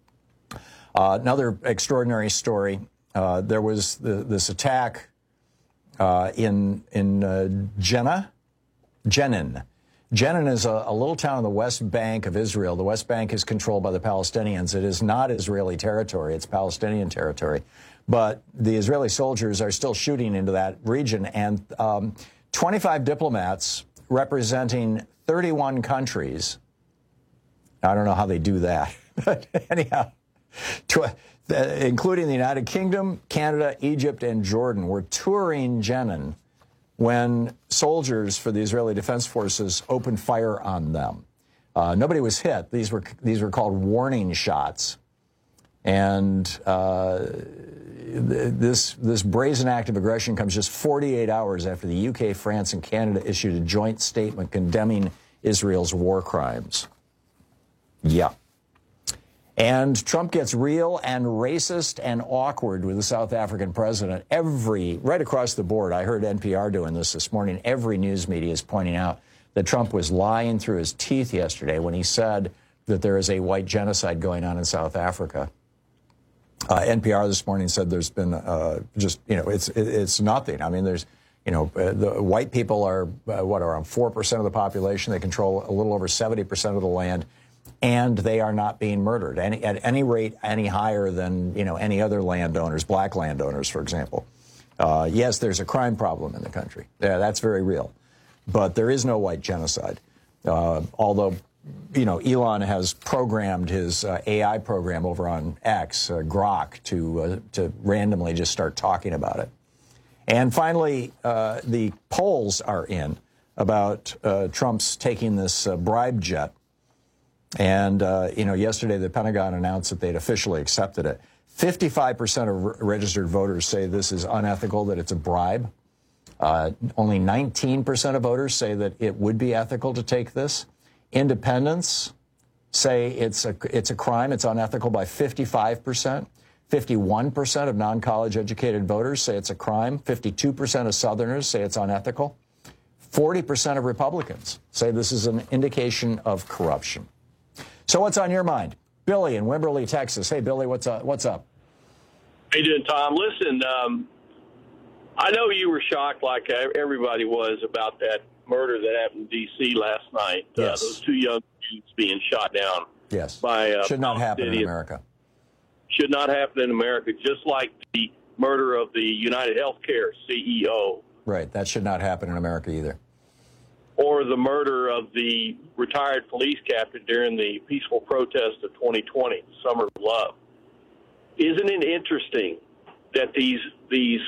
Uh, another extraordinary story. Uh, there was the, this attack uh, in in uh, Jenna, Jenin. Jenin is a, a little town in the West Bank of Israel. The West Bank is controlled by the Palestinians. It is not Israeli territory. It's Palestinian territory. But the Israeli soldiers are still shooting into that region. And um, twenty-five diplomats representing thirty-one countries. I don't know how they do that. But anyhow, tw- including the United Kingdom, Canada, Egypt, and Jordan, were touring Jenin when soldiers for the Israeli Defense Forces opened fire on them. Uh, nobody was hit. These were these were called warning shots. And uh, this this brazen act of aggression comes just forty-eight hours after the U K, France, and Canada issued a joint statement condemning Israel's war crimes. Yeah. And Trump gets real and racist and awkward with the South African president. Every, right across the board, I heard N P R doing this this morning. Every news media is pointing out that Trump was lying through his teeth yesterday when he said that there is a white genocide going on in South Africa. Uh, N P R this morning said there's been uh, just, you know, it's it, it's nothing. I mean, there's, you know, uh, the white people are, uh, what, around four percent of the population. They control a little over seventy percent of the land. And they are not being murdered any, at any rate, any higher than, you know, any other landowners, black landowners, for example. Uh, yes, there's a crime problem in the country. Yeah, that's very real. But there is no white genocide. Uh, although, you know, Elon has programmed his uh, A I program over on X, uh, Grok, to uh, to randomly just start talking about it. And finally, uh, the polls are in about uh, Trump's taking this uh, bribe jet. And, uh, you know, yesterday the Pentagon announced that they'd officially accepted it. fifty-five percent of re- registered voters say this is unethical, that it's a bribe. Uh, only nineteen percent of voters say that it would be ethical to take this. Independents say it's a, it's a crime, it's unethical by fifty-five percent. fifty-one percent of non-college educated voters say it's a crime. fifty-two percent of Southerners say it's unethical. forty percent of Republicans say this is an indication of corruption. So what's on your mind? Billy in Wimberley, Texas. Hey, Billy, what's up? What's up? How you doing, Tom? Listen, um, I know you were shocked like everybody was about that murder that happened in D C last night. Yes. Uh, those two young youths being shot down. Yes. By, uh, Should not happen in America. Should not happen in America, just like the murder of the United Healthcare C E O. Right. That should not happen in America either. Or the murder of the retired police captain during the peaceful protest of twenty twenty, Summer of Love. Isn't it interesting that these these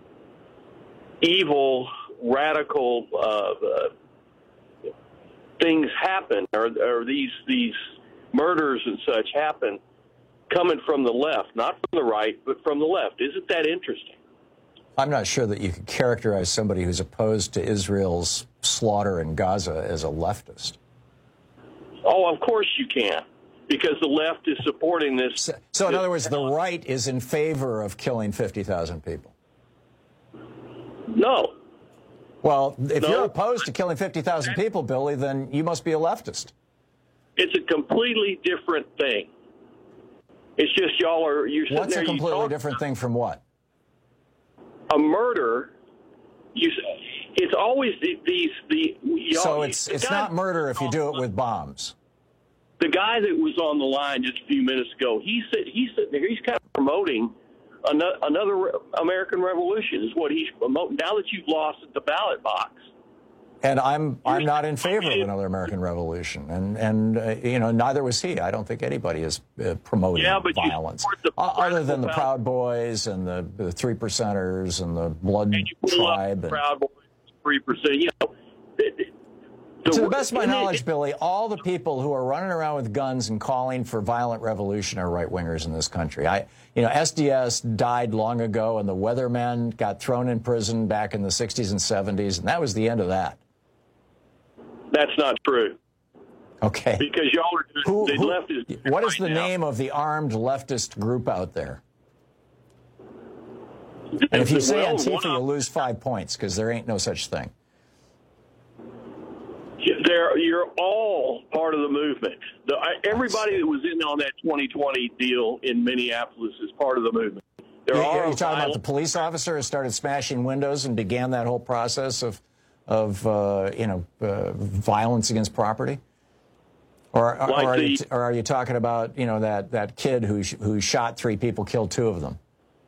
evil, radical uh, uh, things happen, or, or these these murders and such happen, coming from the left, not from the right, but from the left? Isn't that interesting? I'm not sure that you could characterize somebody who's opposed to Israel's slaughter in Gaza as a leftist. Oh, of course you can, because the left is supporting this. So, so in other words, the right is in favor of killing fifty thousand people. No. Well, if no. you're opposed to killing fifty thousand people, Billy, then you must be a leftist. It's a completely different thing. It's just y'all are... You're sitting What's there, a completely different thing from what? A murder, you, it's always the, these... the. So it's it's guy, not murder if you do it with bombs. The guy that was on the line just a few minutes ago, he said, he's sitting there, he's kind of promoting another, another American Revolution is what he's promoting, now that you've lost at the ballot box. And I'm I'm not in favor of another American Revolution, and and uh, you know, neither was he. I don't think anybody is uh, promoting yeah, but violence, the other than the Proud Boys and the, the Three Percenters and the Blood and you Tribe. And, Proud Boys, Three Percent. You know, the, the, to the best of my knowledge, it, Billy, all the people who are running around with guns and calling for violent revolution are right wingers in this country. I, you know, S D S died long ago, and the Weathermen got thrown in prison back in the sixties and seventies, and that was the end of that. That's not true. Okay. Because y'all are who, the who, leftist. What is right the now. name of the armed leftist group out there? And if you say well, Antifa, you lose five points because there ain't no such thing. There, you're all part of the movement. The, I, everybody that was in on that twenty twenty deal in Minneapolis is part of the movement. There You're, are you're talking about the police officer who started smashing windows and began that whole process of, of uh, you know, uh, violence against property? Or, or, like or, are the, you, or are you talking about, you know, that, that kid who who shot three people, killed two of them?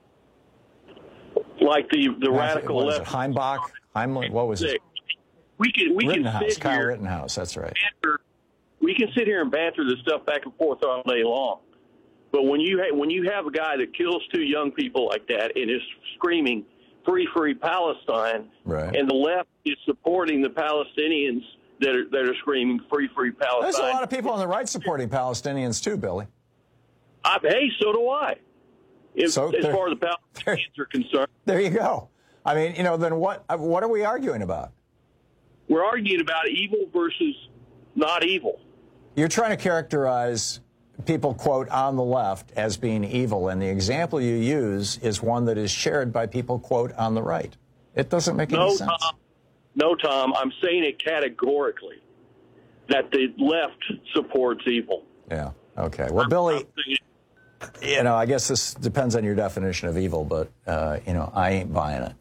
Like the the What radical was left. It? Heimbach? Heimlich? What was it? We can we Rittenhouse, can sit Kyle here, Rittenhouse. That's right. banter, we can sit here and banter this stuff back and forth all day long, but when you ha- when you have a guy that kills two young people like that and is screaming "Free, free Palestine," right. and the left is supporting the Palestinians that are that are screaming "Free, free Palestine," There's a lot of people on the right supporting Palestinians too, Billy. I, hey, so do I. If, So as there- far as the Palestinians are concerned, There you go. I mean, you know, then what? What are we arguing about? we're arguing about evil versus not evil. You're trying to characterize people, quote, on the left as being evil, and the example you use is one that is shared by people, quote, on the right. It doesn't make No, any sense. Tom. No, Tom. I'm saying it categorically that the left supports evil. Yeah. Okay. Well, Billy, you know, I guess this depends on your definition of evil, but, uh, you know, I ain't buying it.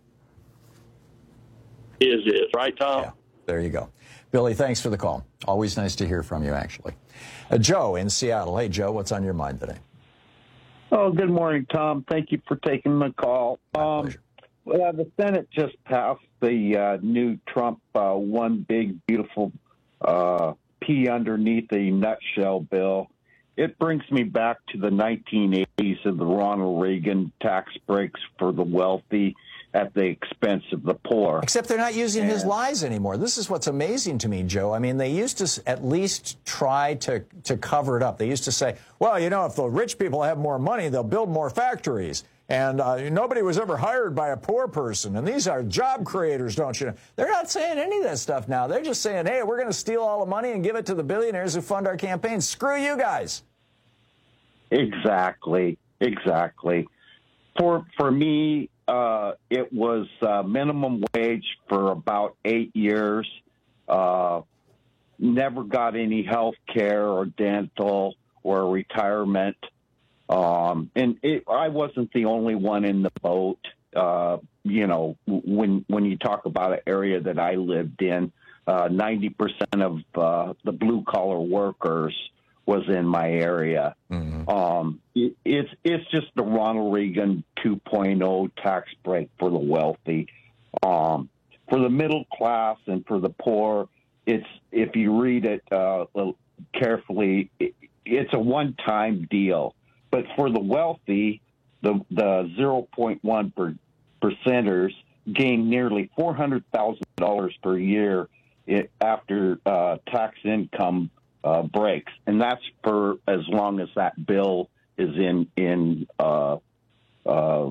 Is is right, Tom? Yeah. There you go. Billy, thanks for the call. Always nice to hear from you, actually. Uh, Joe in Seattle. Hey, Joe, what's on your mind today? Oh, good morning, Tom. Thank you for taking the call. Um, well, the Senate just passed the uh, new Trump uh, one big, beautiful uh, P underneath the nutshell bill. It brings me back to the nineteen eighties of the Ronald Reagan tax breaks for the wealthy at the expense of the poor. Except they're not using and, his lies anymore. This is what's amazing to me, Joe. I mean, they used to at least try to, to cover it up. They used to say, well, you know, if the rich people have more money, they'll build more factories. And uh, nobody was ever hired by a poor person. And these are job creators, don't you know? They're not saying any of that stuff now. They're just saying, hey, we're going to steal all the money and give it to the billionaires who fund our campaigns. Screw you guys. Exactly. Exactly. For, for me, Uh, it was uh, minimum wage for about eight years. Uh, never got any health care or dental or retirement. Um, and it, I wasn't the only one in the boat. Uh, you know, when when you talk about an area that I lived in, uh, ninety percent of uh, the blue-collar workers was in my area. Mm-hmm. Um, it, it's it's just the Ronald Reagan two point oh tax break for the wealthy. Um, for the middle class and for the poor, it's if you read it uh, carefully, it, it's a one-time deal. But for the wealthy, the the zero point one per, percenters gain nearly four hundred thousand dollars per year it, after uh, tax income uh, breaks, and that's for as long as that bill is in in uh, uh,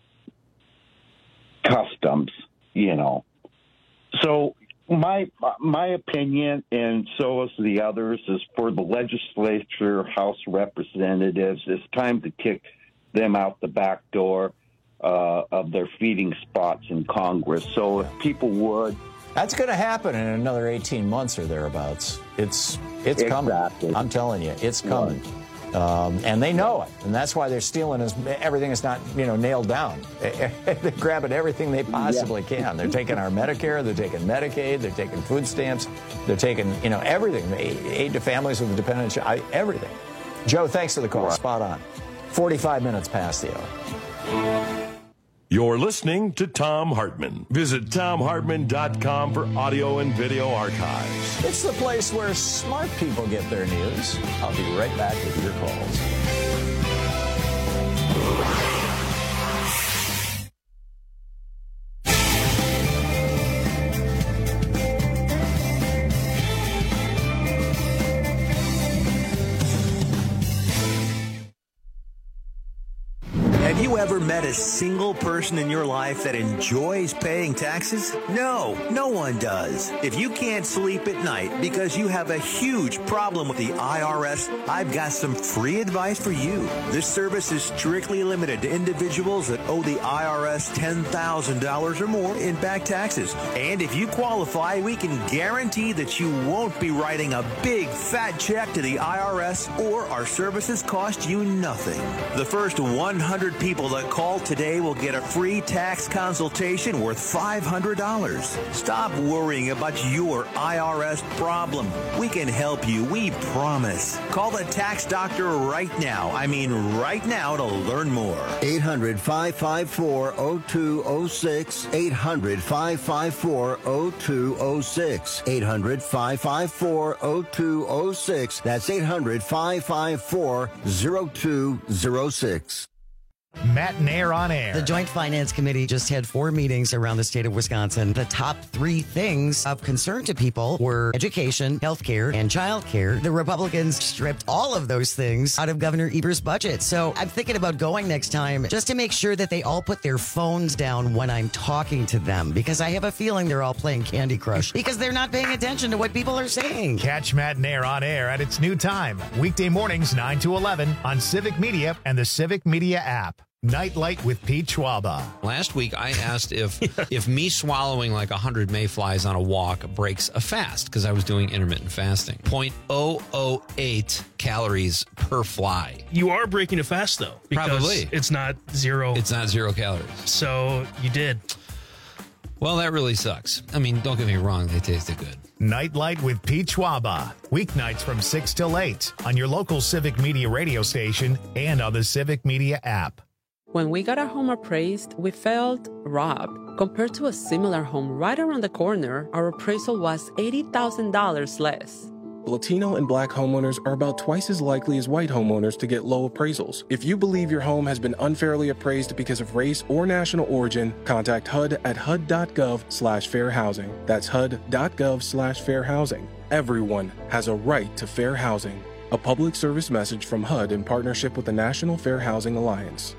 customs, you know. So my my opinion, and so is the others, is for the legislature, House Representatives, it's time to kick them out the back door uh, of their feeding spots in Congress. So if people would... That's going to happen in another eighteen months or thereabouts. It's it's exactly. coming. I'm telling you, it's coming. Right. Um, and they know it. And that's why they're stealing as, everything is not, you know, nailed down. They're grabbing everything they possibly yeah. can. They're taking our Medicare. They're taking Medicaid. They're taking food stamps. They're taking, you know, everything. Aid to families with a dependent child. Everything. Joe, thanks for the call. Right. Spot on. forty-five minutes past the hour. You're listening to Thom Hartmann. Visit Thom Hartmann dot com for audio and video archives. It's the place where smart people get their news. I'll be right back with your calls. Have you ever met a single person in your life that enjoys paying taxes? No, no one does. If you can't sleep at night because you have a huge problem with the I R S, I've got some free advice for you. This service is strictly limited to individuals that owe the I R S ten thousand dollars or more in back taxes. And if you qualify, we can guarantee that you won't be writing a big fat check to the I R S, or our services cost you nothing. The first one hundred people that call today will get a free tax consultation worth five hundred dollars. Stop worrying about your I R S problem. We can help you, we promise. Call the tax doctor right now. I mean right now to learn more. eight hundred, five five four, oh two oh six. eight hundred, five five four, oh two oh six. eight hundred, five five four, oh two oh six. That's eight hundred, five five four, oh two oh six. Matt Nair on air. The Joint Finance Committee just had four meetings around the state of Wisconsin. The top three things of concern to people were education, healthcare, and childcare. The Republicans stripped all of those things out of Governor Eber's budget. So I'm thinking about going next time just to make sure that they all put their phones down when I'm talking to them, because I have a feeling they're all playing Candy Crush because they're not paying attention to what people are saying. Catch Matt Nair on air at its new time, weekday mornings nine to eleven on Civic Media and the Civic Media app. Nightlight with Pete Schwaba. Last week, I asked if if me swallowing like one hundred mayflies on a walk breaks a fast, because I was doing intermittent fasting. zero point zero zero eight calories per fly. You are breaking a fast, though. Because Probably. It's not zero. It's not zero calories. So you did. Well, that really sucks. I mean, don't get me wrong. They tasted good. Nightlight with Pete Schwaba. Weeknights from six till eight on your local Civic Media radio station and on the Civic Media app. When we got our home appraised, we felt robbed. Compared to a similar home right around the corner, our appraisal was eighty thousand dollars less. Latino and black homeowners are about twice as likely as white homeowners to get low appraisals. If you believe your home has been unfairly appraised because of race or national origin, contact H U D at H U D dot gov slash fair housing. That's H U D dot gov slash fair housing. Everyone has a right to fair housing. A public service message from H U D in partnership with the National Fair Housing Alliance.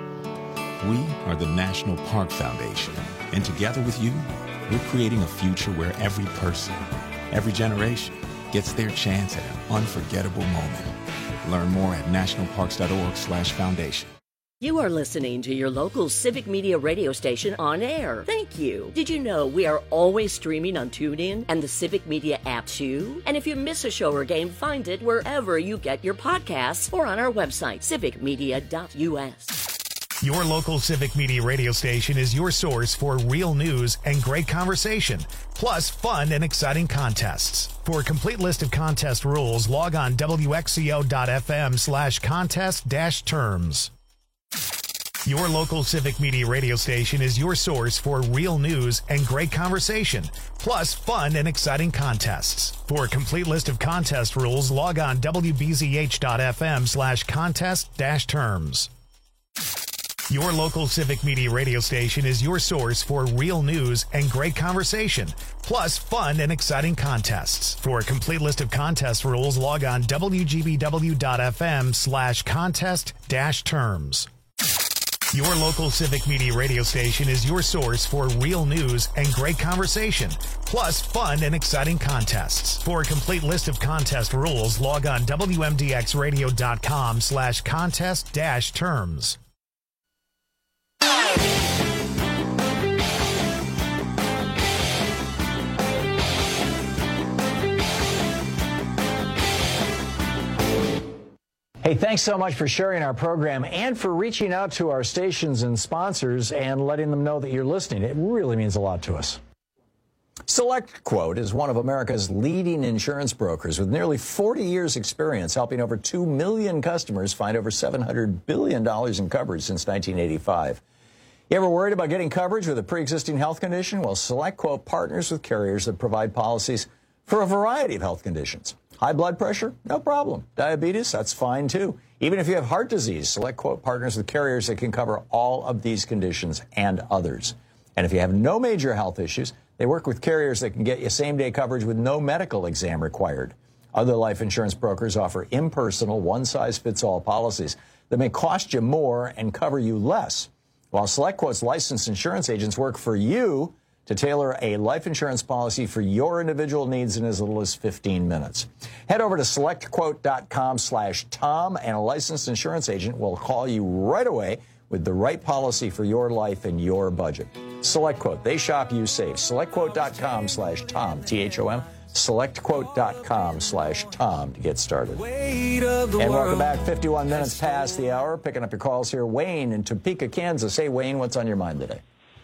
We are the National Park Foundation, and together with you, we're creating a future where every person, every generation, gets their chance at an unforgettable moment. Learn more at national parks dot org slash foundation. You are listening to your local Civic Media radio station on air. Thank you. Did you know we are always streaming on TuneIn and the Civic Media app too? And if you miss a show or game, find it wherever you get your podcasts or on our website, civic media dot u s. Your local Civic Media radio station is your source for real news and great conversation, plus fun and exciting contests. For a complete list of contest rules, log on W X C O dot F M slash contest dash terms. Your local Civic Media radio station is your source for real news and great conversation, plus fun and exciting contests. For a complete list of contest rules, log on W B Z H dot F M slash contest dash terms. Your local Civic Media radio station is your source for real news and great conversation, plus fun and exciting contests. For a complete list of contest rules, log on W G B W dot F M slash contest dash terms. Your local Civic Media radio station is your source for real news and great conversation, plus fun and exciting contests. For a complete list of contest rules, log on W M D X radio dot com slash contest dash terms. Hey, thanks so much for sharing our program and for reaching out to our stations and sponsors and letting them know that you're listening. It really means a lot to us. SelectQuote is one of America's leading insurance brokers with nearly forty years experience helping over two million customers find over seven hundred billion dollars in coverage since nineteen eighty-five. You ever worried about getting coverage with a pre-existing health condition? Well, SelectQuote partners with carriers that provide policies for a variety of health conditions. High blood pressure? No problem. Diabetes? That's fine, too. Even if you have heart disease, SelectQuote partners with carriers that can cover all of these conditions and others. And if you have no major health issues, they work with carriers that can get you same-day coverage with no medical exam required. Other life insurance brokers offer impersonal, one-size-fits-all policies that may cost you more and cover you less, while SelectQuote's licensed insurance agents work for you to tailor a life insurance policy for your individual needs in as little as fifteen minutes. Head over to SelectQuote dot com slash Tom, and a licensed insurance agent will call you right away with the right policy for your life and your budget. SelectQuote. They shop, you save. SelectQuote dot com slash Tom, T H O M. SelectQuote dot com slash Tom to get started. And welcome back. fifty-one minutes past the hour. Picking up your calls here. Wayne in Topeka, Kansas. Hey, Wayne, what's on your mind today?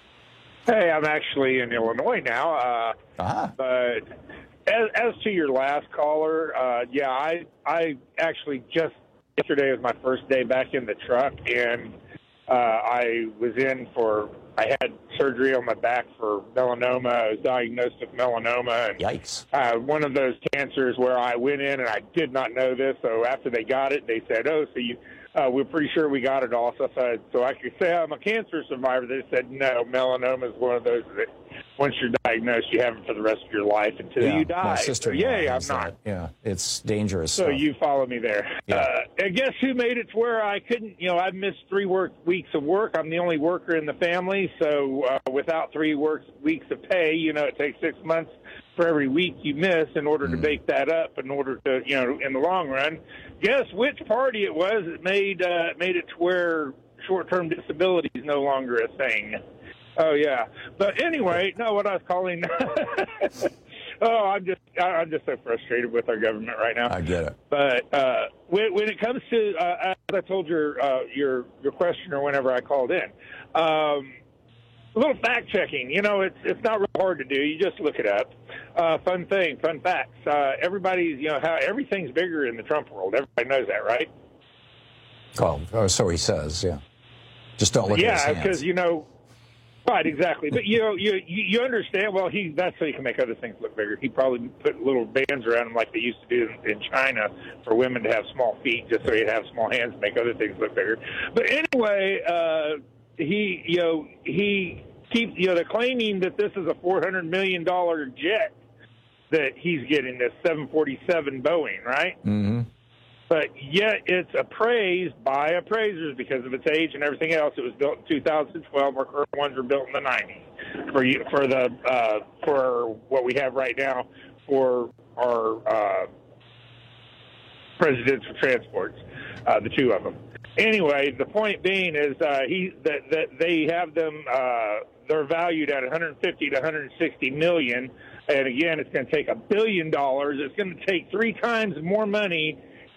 Hey, I'm actually in Illinois now. Uh, uh-huh. But as, as to your last caller, uh, yeah, I I actually just yesterday was my first day back in the truck, and uh, I was in for I had surgery on my back for melanoma. I was diagnosed with melanoma. And, Yikes. Uh, one of those cancers where I went in and I did not know this. So after they got it, they said, oh, so you, uh, we're pretty sure we got it all. So I said, so I could say I'm a cancer survivor. They said, no, melanoma is one of those that once you're diagnosed, you have it for the rest of your life until yeah, you die. My sister so, yay, I'm that. not. Yeah, it's dangerous. So stuff. you follow me there. Yeah. Uh, and guess who made it to where I couldn't, you know, I missed three work weeks of work. I'm the only worker in the family. So uh, without three work weeks of pay, you know, it takes six months for every week you miss in order mm. to make that up in order to, you know, in the long run. Guess which party it was that made, uh, made it to where short-term disability is no longer a thing. Oh, yeah. But anyway, no, what I was calling, oh, I'm just I'm just so frustrated with our government right now. I get it. But uh, when, when it comes to, uh, as I told your, uh, your, your questioner whenever I called in, um, a little fact-checking. You know, it's it's not real hard to do. You just look it up. Uh, fun thing, fun facts. Uh, everybody's, you know, how everything's bigger in the Trump world. Everybody knows that, right? Oh, oh so he says, yeah. Just don't look yeah, at his hands. Yeah, because, you know, right, exactly. But, you know, you you understand, well, he that's so he can make other things look bigger. He probably put little bands around him like they used to do in, in China for women to have small feet just so he'd have small hands to make other things look bigger. But anyway, uh, he, you know, he keeps, you know, they're claiming that this is a four hundred million dollars jet that he's getting, this seven forty-seven Boeing, right? Mm-hmm. But yet it's appraised by appraisers because of its age and everything else. It was built in two thousand twelve. Our current ones were built in the nineties. For you, for the uh, for what we have right now for our uh, presidential transports, uh, the two of them. Anyway, the point being is uh, he that that they have them. Uh, they're valued at one hundred fifty to one hundred sixty million. And again, it's going to take a billion dollars. It's going to take three times more money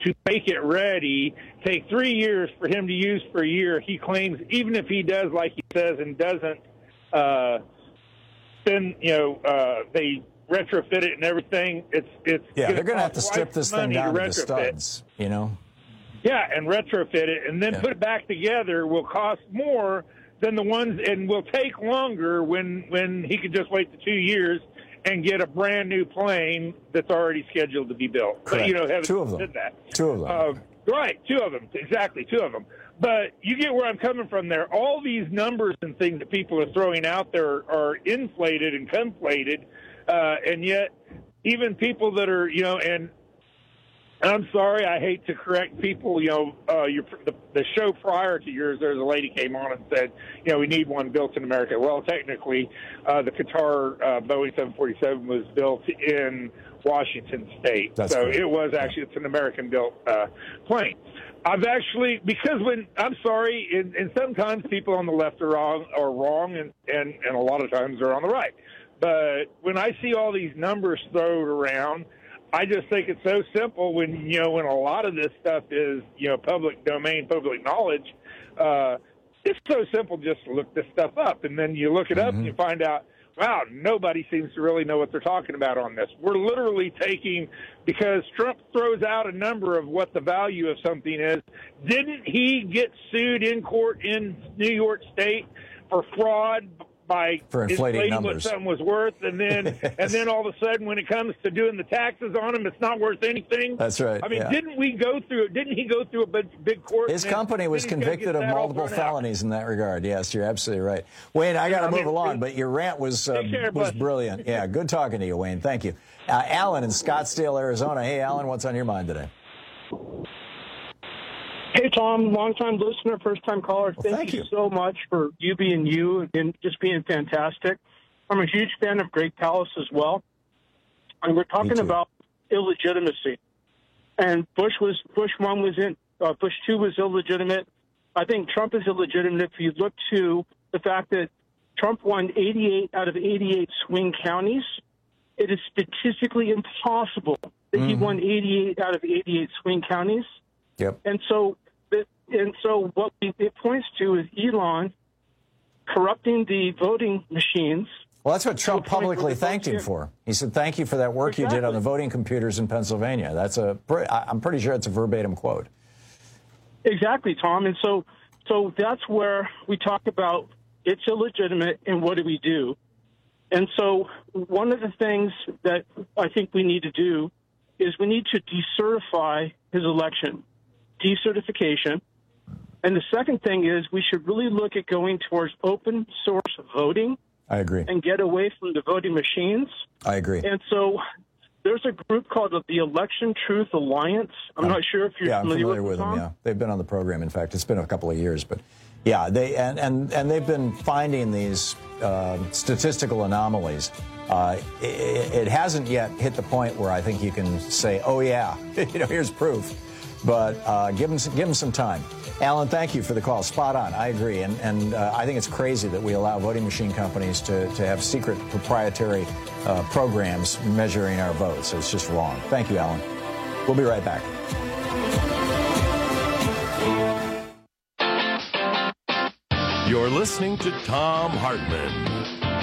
to make it ready, take three years for him to use for a year. He claims even if he does, like he says, and doesn't uh, spend, you know, uh, they retrofit it and everything, it's it's yeah, they're going to have to strip this thing down to, to the studs, you know? Yeah, and retrofit it, and then yeah. put it back together will cost more than the ones, and will take longer when when he could just wait the two years and get a brand new plane that's already scheduled to be built. Correct. But, you know, haven't two of them. said that. Two of them. Uh, right, two of them, exactly, two of them. But you get where I'm coming from there. All these numbers and things that people are throwing out there are inflated and conflated, uh, and yet even people that are, you know, and I'm sorry, I hate to correct people. You know, uh, your, the, the show prior to yours, there's a lady came on and said, you know, we need one built in America. Well, technically, uh, the Qatar uh, Boeing seven forty-seven was built in Washington State. That's so correct. it was actually, it's an American-built uh, plane. I've actually, because when, I'm sorry, and, and sometimes people on the left are wrong, are wrong and, and, and a lot of times they're on the right. But when I see all these numbers thrown around, I just think it's so simple when, you know, when a lot of this stuff is, you know, public domain, public knowledge, uh, it's so simple just to look this stuff up. And then you look it up Mm-hmm. and you find out, wow, nobody seems to really know what they're talking about on this. We're literally taking, because Trump throws out a number of what the value of something is. Didn't he get sued in court in New York State for fraud by For inflating inflating numbers. what something was worth, and then and then all of a sudden, when it comes to doing the taxes on them, it's not worth anything. That's right, I mean, yeah. didn't we go through? Didn't he go through a big, big court? His and then- company was then he's gotta convicted get of that all multiple thrown out? felonies in that regard. Yes, you're absolutely right. Wayne, I got to I move mean, along, but your rant was uh, Take care, was bud. brilliant. Yeah, good talking to you, Wayne. Thank you. Uh, Alan in Scottsdale, Arizona. Hey, Alan, what's on your mind today? Hey, Tom, long-time listener, first-time caller. Well, thank, thank you, you. so much for you being you and just being fantastic. I'm a huge fan of Greg Palast as well. And we're talking too. about illegitimacy. And Bush was Bush one was in uh, Bush two was illegitimate. I think Trump is illegitimate if you look to the fact that Trump won eighty-eight out of eighty-eight swing counties. It is statistically impossible that mm-hmm. he won eighty-eight out of eighty-eight swing counties. Yep. And so, and so, what it points to is Elon corrupting the voting machines. Well, that's what Trump publicly thanked him votes for. He said, "Thank you for that work exactly. you did on the voting computers in Pennsylvania." That's a. I'm pretty sure it's a verbatim quote. Exactly, Tom. And so, so that's where we talk about it's illegitimate and what do we do? And so, one of the things that I think we need to do is we need to decertify his election. Decertification. And the second thing is we should really look at going towards open source voting. I agree. And get away from the voting machines. I agree. And so there's a group called the Election Truth Alliance. I'm uh, not sure if you're yeah, familiar, I'm familiar with, with them. them. Yeah, they've been on the program. In fact, it's been a couple of years, but yeah, they and and, and they've been finding these uh, statistical anomalies. Uh, it, it hasn't yet hit the point where I think you can say, "Oh yeah, you know, here's proof." But uh, give them some, give them some time. Alan, thank you for the call. Spot on. I agree. And, and uh, I think it's crazy that we allow voting machine companies to, to have secret proprietary uh, programs measuring our votes. It's just wrong. Thank you, Alan. We'll be right back. You're listening to Thom Hartmann.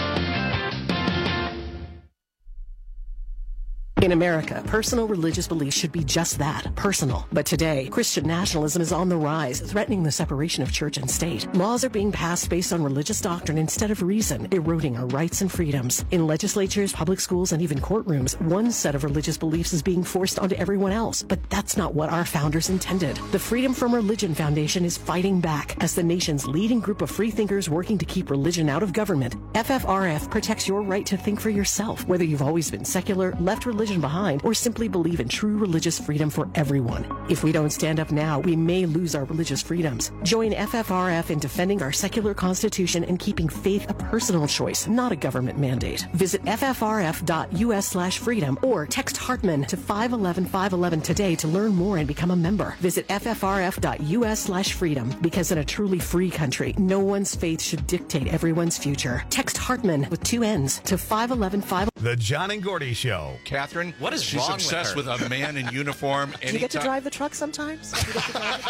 In America, personal religious beliefs should be just that, personal. But today, Christian nationalism is on the rise, threatening the separation of church and state. Laws are being passed based on religious doctrine instead of reason, eroding our rights and freedoms. In legislatures, public schools, and even courtrooms, one set of religious beliefs is being forced onto everyone else. But that's not what our founders intended. The Freedom from Religion Foundation is fighting back as the nation's leading group of freethinkers working to keep religion out of government. F F R F protects your right to think for yourself, whether you've always been secular, left religion behind, or simply believe in true religious freedom for everyone. If we don't stand up now, we may lose our religious freedoms. Join F F R F in defending our secular constitution and keeping faith a personal choice, not a government mandate. Visit F F R F dot U S slash freedom or text Hartman to five one one five one one today to learn more and become a member. Visit F F R F dot U S slash freedom because in a truly free country, no one's faith should dictate everyone's future. Text Hartman with two N's to five one one five one one. The John and Gordy Show. Catherine, what is she's wrong obsessed with, with, a man in uniform. Do you get to drive the truck sometimes? Do you get to drive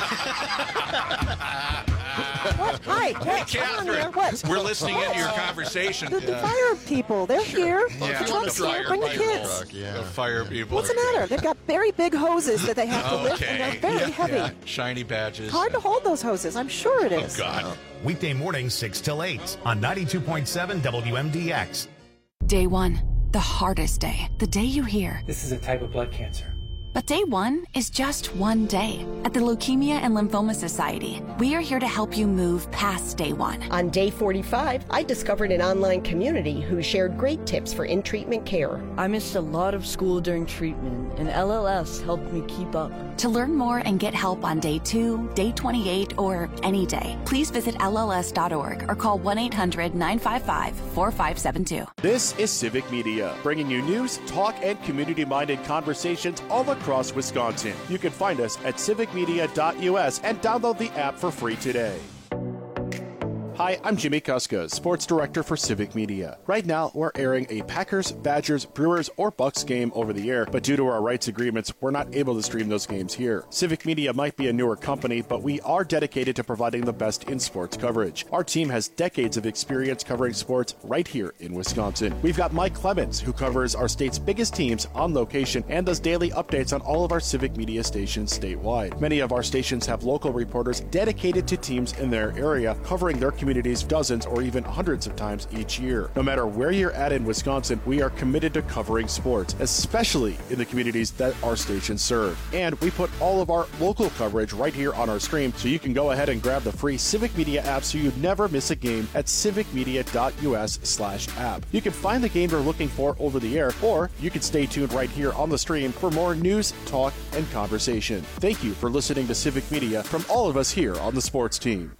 what? Hi, hey, Catherine. What? We're listening into your conversation. The, the fire people, they're here. Yeah. The truck's here. Bring the kids. Truck, yeah. The fire people. What's the matter? They've got very big hoses that they have to lift, okay. and they're very yeah. heavy. Yeah. Shiny badges. Hard to hold those hoses. I'm sure it is. Oh, God. Weekday mornings, six till eight on ninety-two point seven W M D X. Day one, the hardest day. The day you hear, this is a type of blood cancer. But day one is just one day. At the Leukemia and Lymphoma Society, we are here to help you move past day one. On day forty-five, I discovered an online community who shared great tips for in-treatment care. I missed a lot of school during treatment, and L L S helped me keep up. To learn more and get help on day two, day twenty-eight, or any day, please visit L L S dot org or call one eight hundred nine five five four five seven two. This is Civic Media, bringing you news, talk, and community-minded conversations all across Wisconsin. You can find us at civic media dot U S and download the app for free today. Hi, I'm Jimmy Kuska, Sports Director for Civic Media. Right now, we're airing a Packers, Badgers, Brewers, or Bucks game over the air, but due to our rights agreements, we're not able to stream those games here. Civic Media might be a newer company, but we are dedicated to providing the best in sports coverage. Our team has decades of experience covering sports right here in Wisconsin. We've got Mike Clemens, who covers our state's biggest teams on location and does daily updates on all of our Civic Media stations statewide. Many of our stations have local reporters dedicated to teams in their area, covering their community communities dozens or even hundreds of times each year. No matter where you're at in Wisconsin, we are committed to covering sports, especially in the communities that our stations serve. And we put all of our local coverage right here on our stream, so you can go ahead and grab the free Civic Media app so you never miss a game at civic media dot U S slash app. You can find the game you're looking for over the air, or you can stay tuned right here on the stream for more news, talk, and conversation. Thank you for listening to Civic Media from all of us here on the sports team.